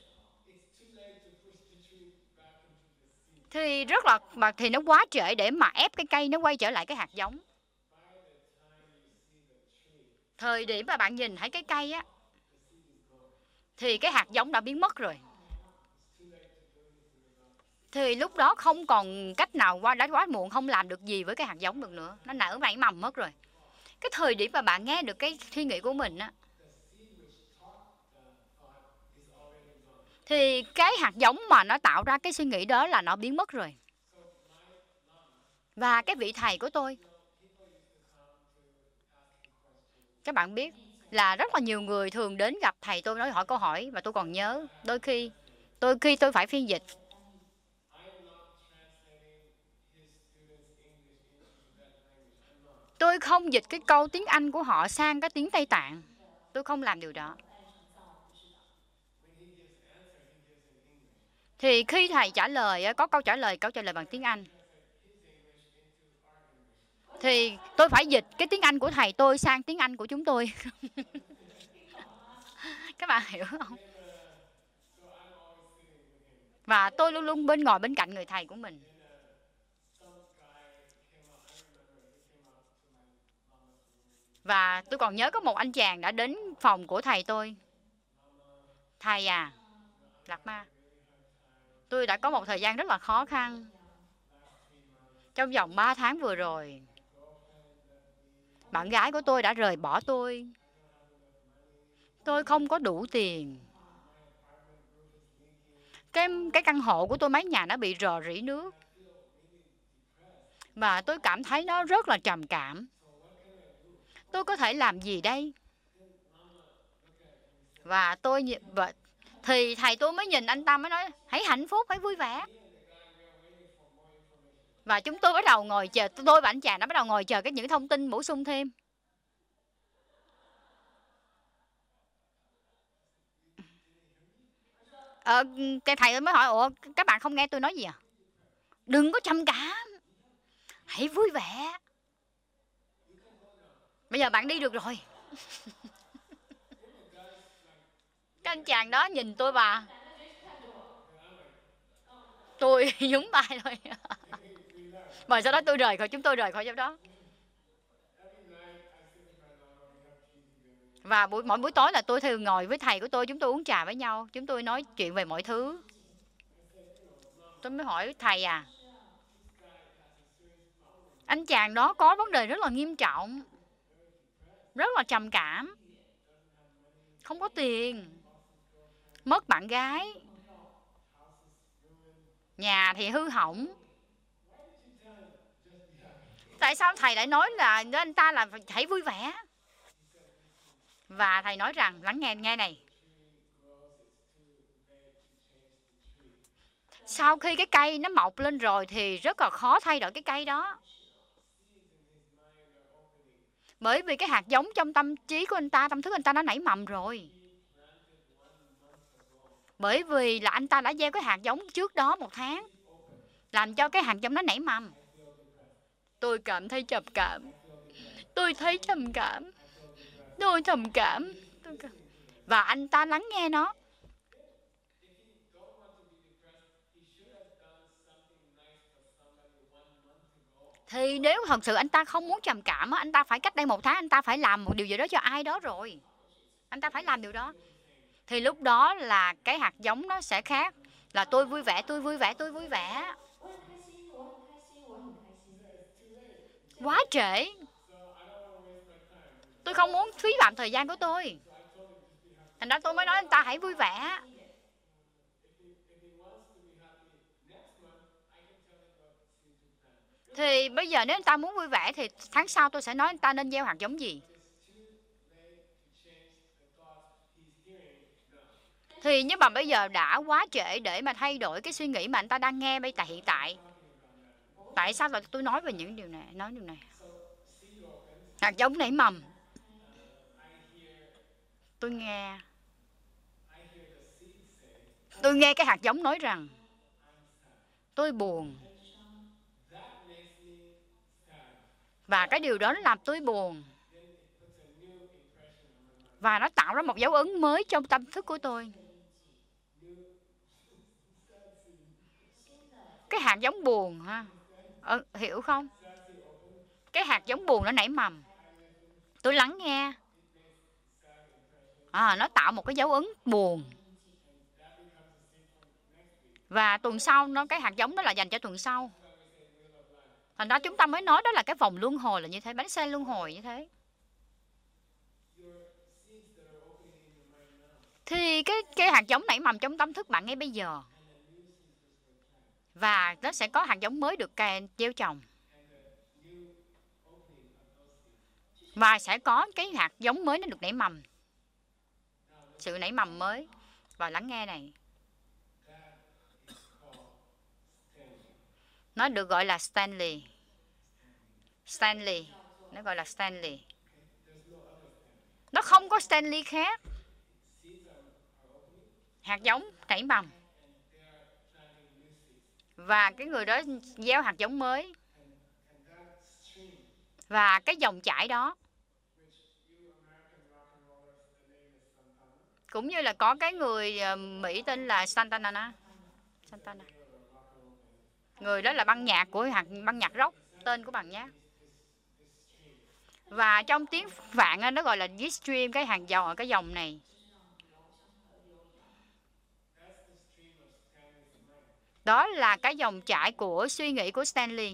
thì rất là mà thì nó quá trễ để mà ép cái cây nó quay trở lại cái hạt giống. Thời điểm mà bạn nhìn thấy cái cây á, thì cái hạt giống đã biến mất rồi. Thì lúc đó không còn cách nào, qua đã quá muộn, không làm được gì với cái hạt giống được nữa. Nó nở nảy mầm mất rồi. Cái thời điểm mà bạn nghe được cái suy nghĩ của mình á, thì cái hạt giống mà nó tạo ra cái suy nghĩ đó là nó biến mất rồi. Và cái vị thầy của tôi, các bạn biết là rất là nhiều người thường đến gặp thầy tôi nói hỏi câu hỏi, và tôi còn nhớ đôi khi đôi khi tôi phải phiên dịch. Tôi không dịch cái câu tiếng Anh của họ sang cái tiếng Tây Tạng. Tôi không làm điều đó. Thì khi thầy trả lời, có câu trả lời, câu trả lời bằng tiếng Anh, thì tôi phải dịch cái tiếng Anh của thầy tôi sang tiếng Anh của chúng tôi. Các bạn hiểu không? Và tôi luôn luôn bên ngồi bên cạnh người thầy của mình. Và tôi còn nhớ có một anh chàng đã đến phòng của thầy tôi. Thầy à, Lạt Ma, tôi đã có một thời gian rất là khó khăn trong vòng ba tháng vừa rồi. Bạn gái của tôi đã rời bỏ tôi. Tôi không có đủ tiền. Cái, cái căn hộ của tôi, mái nhà nó bị rò rỉ nước. Và tôi cảm thấy nó rất là trầm cảm. Tôi có thể làm gì đây? Và tôi và, thì thầy tôi mới nhìn anh ta mới nói hãy hạnh phúc, hãy vui vẻ. Và chúng tôi bắt đầu ngồi chờ, tôi và anh chàng đã bắt đầu ngồi chờ cái những thông tin bổ sung thêm. Ờ, cái thầy mới hỏi ủa các bạn không nghe tôi nói gì à? Đừng có trầm cảm, hãy vui vẻ. Bây giờ bạn đi được rồi. Cái anh chàng đó nhìn tôi và tôi nhún vai thôi. Và sau đó tôi rời khỏi, chúng tôi rời khỏi chỗ đó. Và buổi, mỗi buổi tối là tôi thường ngồi với thầy của tôi, chúng tôi uống trà với nhau, chúng tôi nói chuyện về mọi thứ. Tôi mới hỏi thầy à, anh chàng đó có vấn đề rất là nghiêm trọng, rất là trầm cảm, không có tiền, mất bạn gái, nhà thì hư hỏng. Tại sao thầy lại nói là anh ta là hãy vui vẻ? Và thầy nói rằng lắng nghe nghe này, sau khi cái cây nó mọc lên rồi thì rất là khó thay đổi cái cây đó. Bởi vì cái hạt giống trong tâm trí của anh ta, tâm thức anh ta nó nảy mầm rồi. Bởi vì là anh ta đã gieo cái hạt giống trước đó một tháng, làm cho cái hạt giống nó nảy mầm. Tôi cảm thấy trầm cảm. Tôi thấy trầm cảm. Tôi trầm cảm. Và anh ta lắng nghe nó. Thì nếu thật sự anh ta không muốn trầm cảm, anh ta phải cách đây một tháng, anh ta phải làm một điều gì đó cho ai đó rồi. Anh ta phải làm điều đó. Thì lúc đó là cái hạt giống nó sẽ khác. Là tôi vui vẻ, tôi vui vẻ, tôi vui vẻ. Quá trễ. Tôi không muốn phí phạm thời gian của tôi. Thành ra tôi mới nói anh ta hãy vui vẻ. Thì bây giờ nếu anh ta muốn vui vẻ thì tháng sau tôi sẽ nói anh ta nên gieo hạt giống gì. Thì nhưng mà bây giờ đã quá trễ để mà thay đổi cái suy nghĩ mà anh ta đang nghe bây tại hiện tại. Tại sao là tôi nói về những điều này, nói điều này? Hạt giống nảy mầm. Tôi nghe. Tôi nghe cái hạt giống nói rằng tôi buồn. Và cái điều đó nó làm tôi buồn. Và nó tạo ra một dấu ấn mới trong tâm thức của tôi. Cái hạt giống buồn ha. Ờ, hiểu không? Cái hạt giống buồn nó nảy mầm. Tôi lắng nghe. À, nó tạo một cái dấu ấn buồn. Và tuần sau nó cái hạt giống đó là dành cho tuần sau. Thành ra chúng ta mới nói đó là cái vòng luân hồi là như thế, bánh xe luân hồi như thế. Thì cái cái hạt giống nảy mầm trong tâm thức bạn ngay bây giờ. Và nó sẽ có hạt giống mới được gieo trồng. Và sẽ có cái hạt giống mới nó được nảy mầm. Sự nảy mầm mới. Và lắng nghe này. Nó được gọi là Stanley. Stanley. Nó gọi là Stanley. Nó không có Stanley khác. Hạt giống nảy mầm. Và cái người đó gieo hạt giống mới. Và cái dòng chảy đó cũng như là có cái người Mỹ tên là Santana. Santana. Người đó là băng nhạc của hạt băng nhạc rock, tên của băng nhạc. Và trong tiếng Phạn nó gọi là G-stream, cái hàng dòng cái dòng này. Đó là cái dòng chảy của suy nghĩ của Stanley.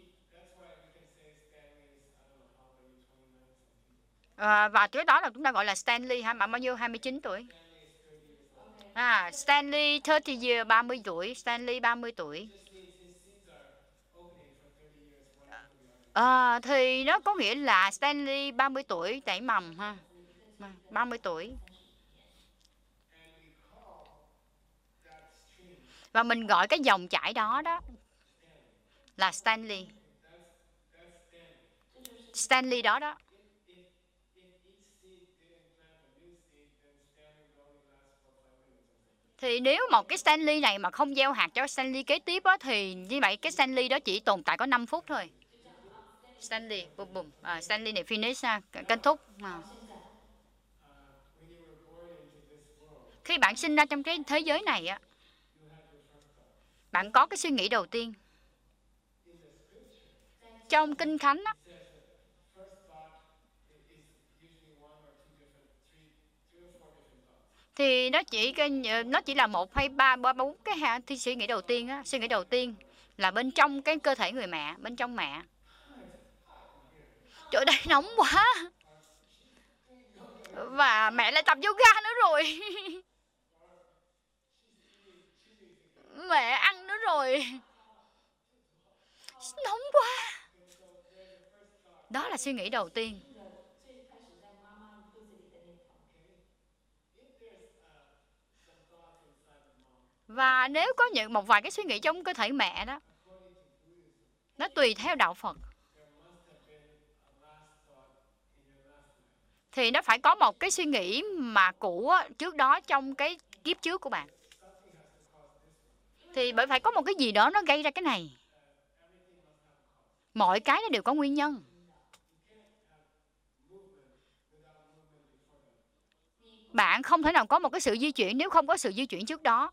À, và cái đó là chúng ta gọi là Stanley ha, bạn bao nhiêu? hai mươi chín tuổi. À, Stanley ba mươi year, ba mươi tuổi, Stanley ba mươi tuổi. À, thì nó có nghĩa là Stanley ba mươi tuổi nảy mầm ha. ba mươi tuổi. Và mình gọi cái dòng chảy đó đó là Stanley. Stanley đó đó. Thì nếu một cái Stanley này mà không gieo hạt cho Stanley kế tiếp á, thì như vậy cái Stanley đó chỉ tồn tại có năm phút thôi. Stanley, bùm bùm. À, Stanley này finish ha, kết thúc. À. Khi bạn sinh ra trong cái thế giới này á, bạn có cái suy nghĩ đầu tiên. Trong Kinh Thánh á, thì nó chỉ nó chỉ là một hay ba ba bốn cái ha, thì suy nghĩ đầu tiên á, suy nghĩ đầu tiên là bên trong cái cơ thể người mẹ, bên trong mẹ. Chỗ đây nóng quá. Và mẹ lại tập yoga nữa rồi. Mẹ ăn nữa rồi. Nóng quá. Đó là suy nghĩ đầu tiên. Và nếu có những một vài cái suy nghĩ trong cơ thể mẹ đó, nó tùy theo đạo Phật, thì nó phải có một cái suy nghĩ mà cũ á, trước đó trong cái kiếp trước của bạn. Thì bởi phải có một cái gì đó nó gây ra cái này. Mọi cái nó đều có nguyên nhân. Bạn không thể nào có một cái sự di chuyển nếu không có sự di chuyển trước đó.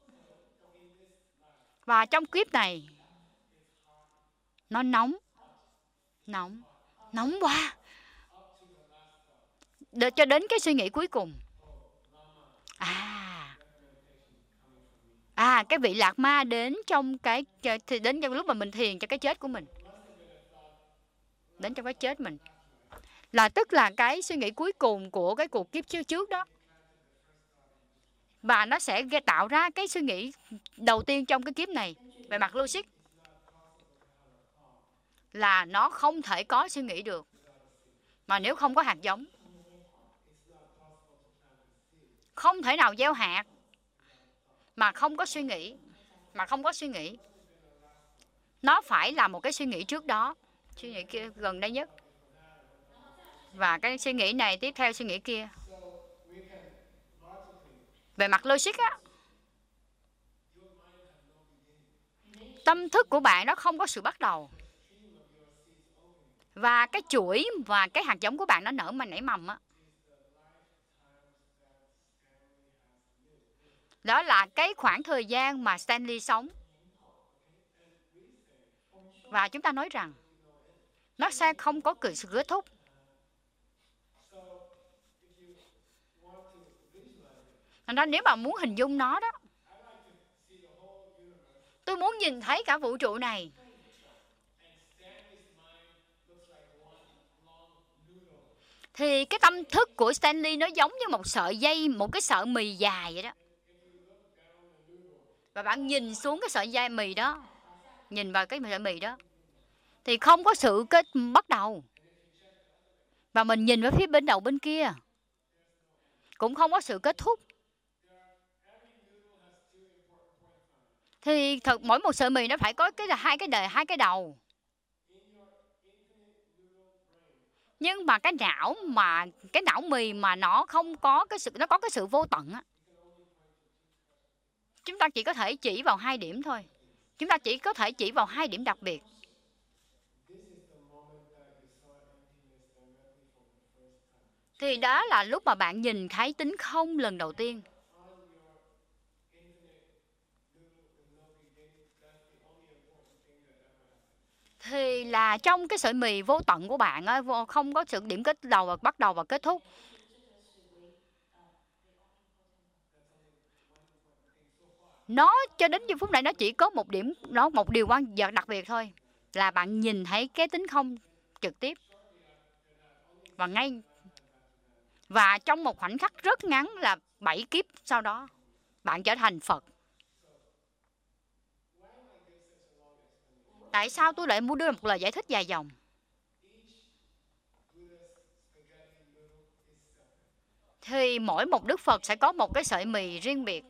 Và trong kiếp này, nó nóng. Nóng. Nóng quá. Để cho đến cái suy nghĩ cuối cùng. À. À, cái vị Lạc Ma đến trong cái thì đến trong lúc mà mình thiền cho cái chết của mình. Đến trong cái chết mình. Là tức là cái suy nghĩ cuối cùng của cái cuộc kiếp trước trước đó. Và nó sẽ tạo ra cái suy nghĩ đầu tiên trong cái kiếp này. Về mặt logic. Là nó không thể có suy nghĩ được. Mà nếu không có hạt giống. Không thể nào gieo hạt. Mà không có suy nghĩ. Mà không có suy nghĩ. Nó phải là một cái suy nghĩ trước đó. Suy nghĩ kia gần đây nhất. Và cái suy nghĩ này tiếp theo suy nghĩ kia. Về mặt logic á, tâm thức của bạn nó không có sự bắt đầu. Và cái chuỗi và cái hạt giống của bạn nó nở mà nảy mầm á. Đó là cái khoảng thời gian mà Stanley sống. Và chúng ta nói rằng nó sẽ không có sự kết thúc. Thành ra nếu bạn muốn hình dung nó đó, tôi muốn nhìn thấy cả vũ trụ này. Thì cái tâm thức của Stanley nó giống như một sợi dây, một cái sợi mì dài vậy đó. và bạn nhìn xuống cái sợi dây mì đó, nhìn vào cái sợi mì đó, thì không có sự kết bắt đầu. Và mình nhìn vào phía bên đầu bên kia, cũng không có sự kết thúc. Thì thật mỗi một sợi mì nó phải có cái hai cái đời hai cái đầu. Nhưng mà cái não mà cái não mì mà nó không có cái sự nó có cái sự vô tận á. Chúng ta chỉ có thể chỉ vào hai điểm thôi. Chúng ta chỉ có thể chỉ vào hai điểm đặc biệt. Thì đó là lúc mà bạn nhìn thấy tính không lần đầu tiên. Thì là trong cái sợi mì vô tận của bạn á, không có sự điểm kết đầu và bắt đầu và kết thúc. Nó cho đến giây phút này nó chỉ có một điểm, nó một điều quan trọng đặc biệt thôi, là bạn nhìn thấy cái tính không trực tiếp. Và ngay và trong một khoảnh khắc rất ngắn là bảy kiếp sau đó, bạn trở thành Phật. Tại sao tôi lại muốn đưa một lời giải thích dài dòng? Thì mỗi một Đức Phật sẽ có một cái sợi mì riêng biệt.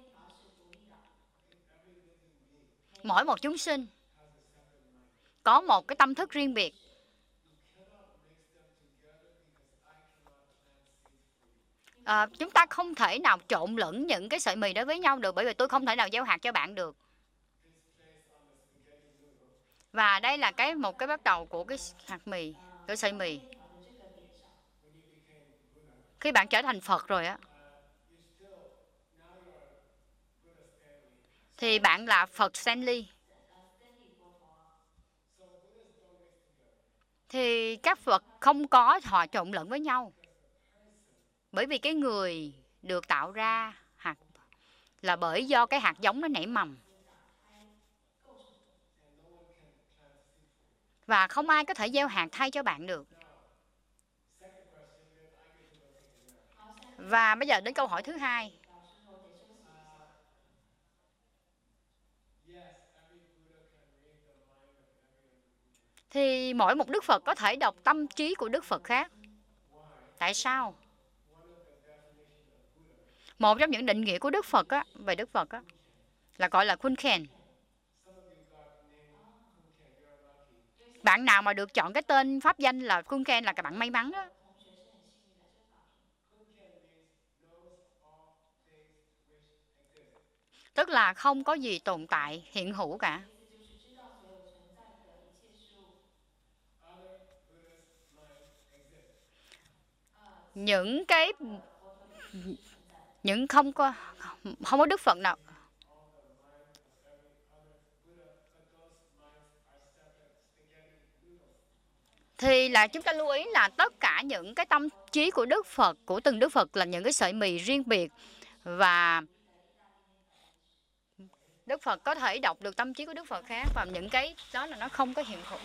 Mỗi một chúng sinh có một cái tâm thức riêng biệt. À, chúng ta không thể nào trộn lẫn những cái sợi mì đó với nhau được, bởi vì tôi không thể nào gieo hạt cho bạn được. Và đây là cái một cái bắt đầu của cái hạt mì, cái sợi mì. Khi bạn trở thành Phật rồi á, thì bạn là Phật Stanley. Thì các Phật không có họ trộn lẫn với nhau. Bởi vì cái người được tạo ra hạt là bởi do cái hạt giống nó nảy mầm. Và không ai có thể gieo hạt thay cho bạn được. Và bây giờ đến câu hỏi thứ hai. Thì mỗi một Đức Phật có thể đọc tâm trí của Đức Phật khác. Tại sao? Một trong những định nghĩa của Đức Phật á, về Đức Phật á, là gọi là Kunken. Bạn nào mà được chọn cái tên pháp danh là Kunken là các bạn may mắn đó. Tức là không có gì tồn tại hiện hữu cả. Những cái những không có không có Đức Phật nào. Thì là chúng ta lưu ý là tất cả những cái tâm trí của Đức Phật, của từng Đức Phật là những cái sợi mì riêng biệt. Và Đức Phật có thể đọc được tâm trí của Đức Phật khác, và những cái đó là nó không có hiện hữu.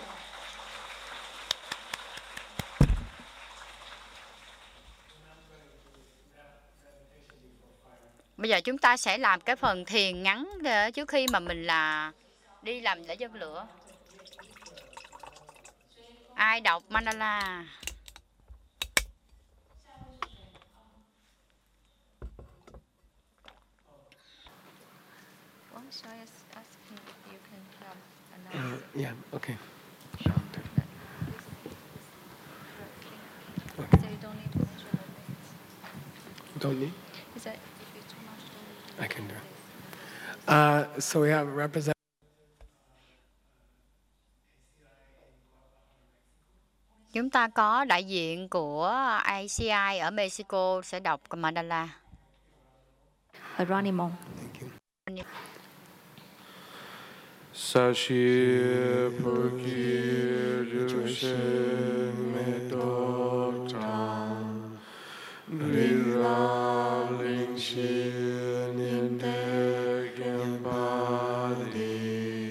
Bây giờ chúng ta sẽ làm cái phần thiền ngắn trước khi mà mình là đi làm lễ dân lửa. Ai đọc mandala? Uh, yeah, okay. Okay. So you don't need to measure the weights. Don't need? Is that if it's too much, don't need to I can do it. Uh, so we have represent. Chúng ta có đại diện của a xê i ở Mexico sẽ đọc mandala. Ronnie Mong. Thank you. Sashi Purki Jushe Medo Chang Lila Ling Shi Nian De Genpa Li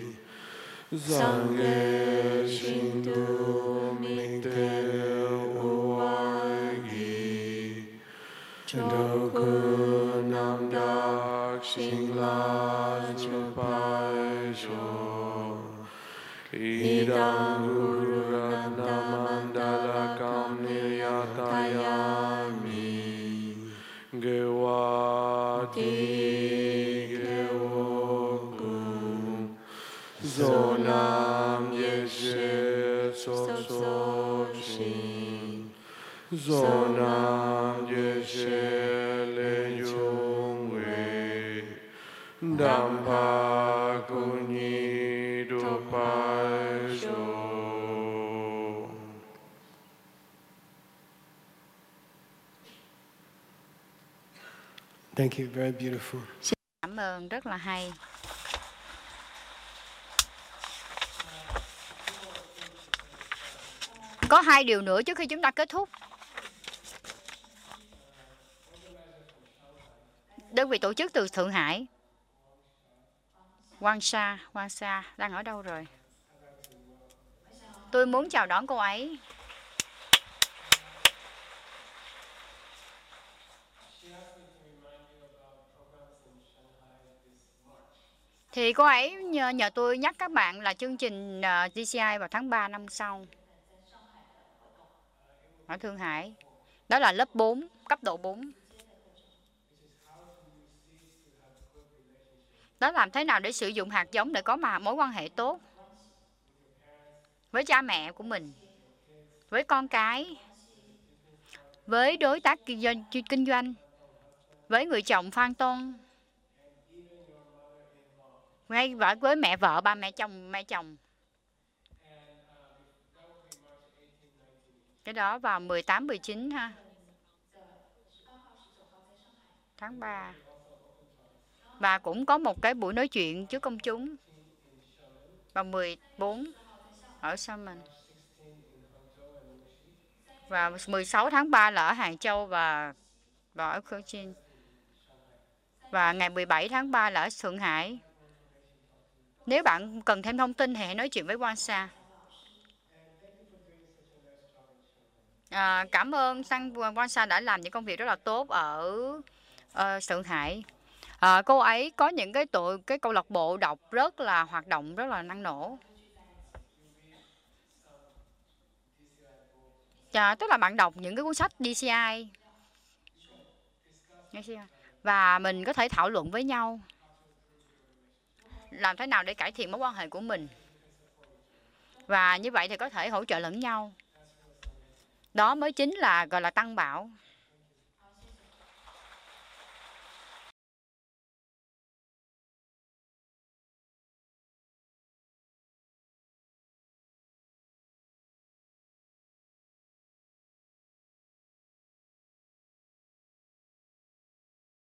Zangye Shin Du Ming De Uai Gi Chandoku Nam Dak Shin La Chupa Idang Guru Ratna Mandalakam Niryatayami Gewati Gewogum Zonam Yeshe Sososhin Zonam Yeshe Leyung We Dampa Kunyi Dupai So. Thank you, very beautiful. Cảm ơn, rất là hay. Có hai điều nữa trước khi chúng ta kết thúc. Đơn vị tổ chức từ Thượng Hải. Quang Sa, Quang Sa đang ở đâu rồi? Tôi muốn chào đón cô ấy. Thì cô ấy nhờ, nhờ tôi nhắc các bạn là chương trình uh, đê xê i vào tháng ba năm sau. Ở Thượng Hải. Đó là lớp bốn, cấp độ bốn. Đó làm thế nào để sử dụng hạt giống để có mà mối quan hệ tốt với cha mẹ của mình, với con cái, với đối tác kinh doanh, kinh doanh với người chồng Phan Tôn, ngay với mẹ vợ, ba mẹ chồng, mẹ chồng. Cái đó vào mười tám, mười chín ha. Tháng ba. Và cũng có một cái buổi nói chuyện trước công chúng vào mười bốn ở Salmon. Và mười sáu tháng ba là ở Hàng Châu và, và ở Cochin. Và ngày mười bảy tháng ba là ở Thượng Hải. Nếu bạn cần thêm thông tin thì hãy nói chuyện với Quang Sa. À, cảm ơn Sang Quang Sa đã làm những công việc rất là tốt ở uh, Thượng Hải. À, cô ấy có những cái tội cái câu lạc bộ đọc rất là hoạt động rất là năng nổ. À, tức là bạn đọc những cái cuốn sách đê xê i và mình có thể thảo luận với nhau làm thế nào để cải thiện mối quan hệ của mình, và như vậy thì có thể hỗ trợ lẫn nhau. Đó mới chính là gọi là tăng bảo.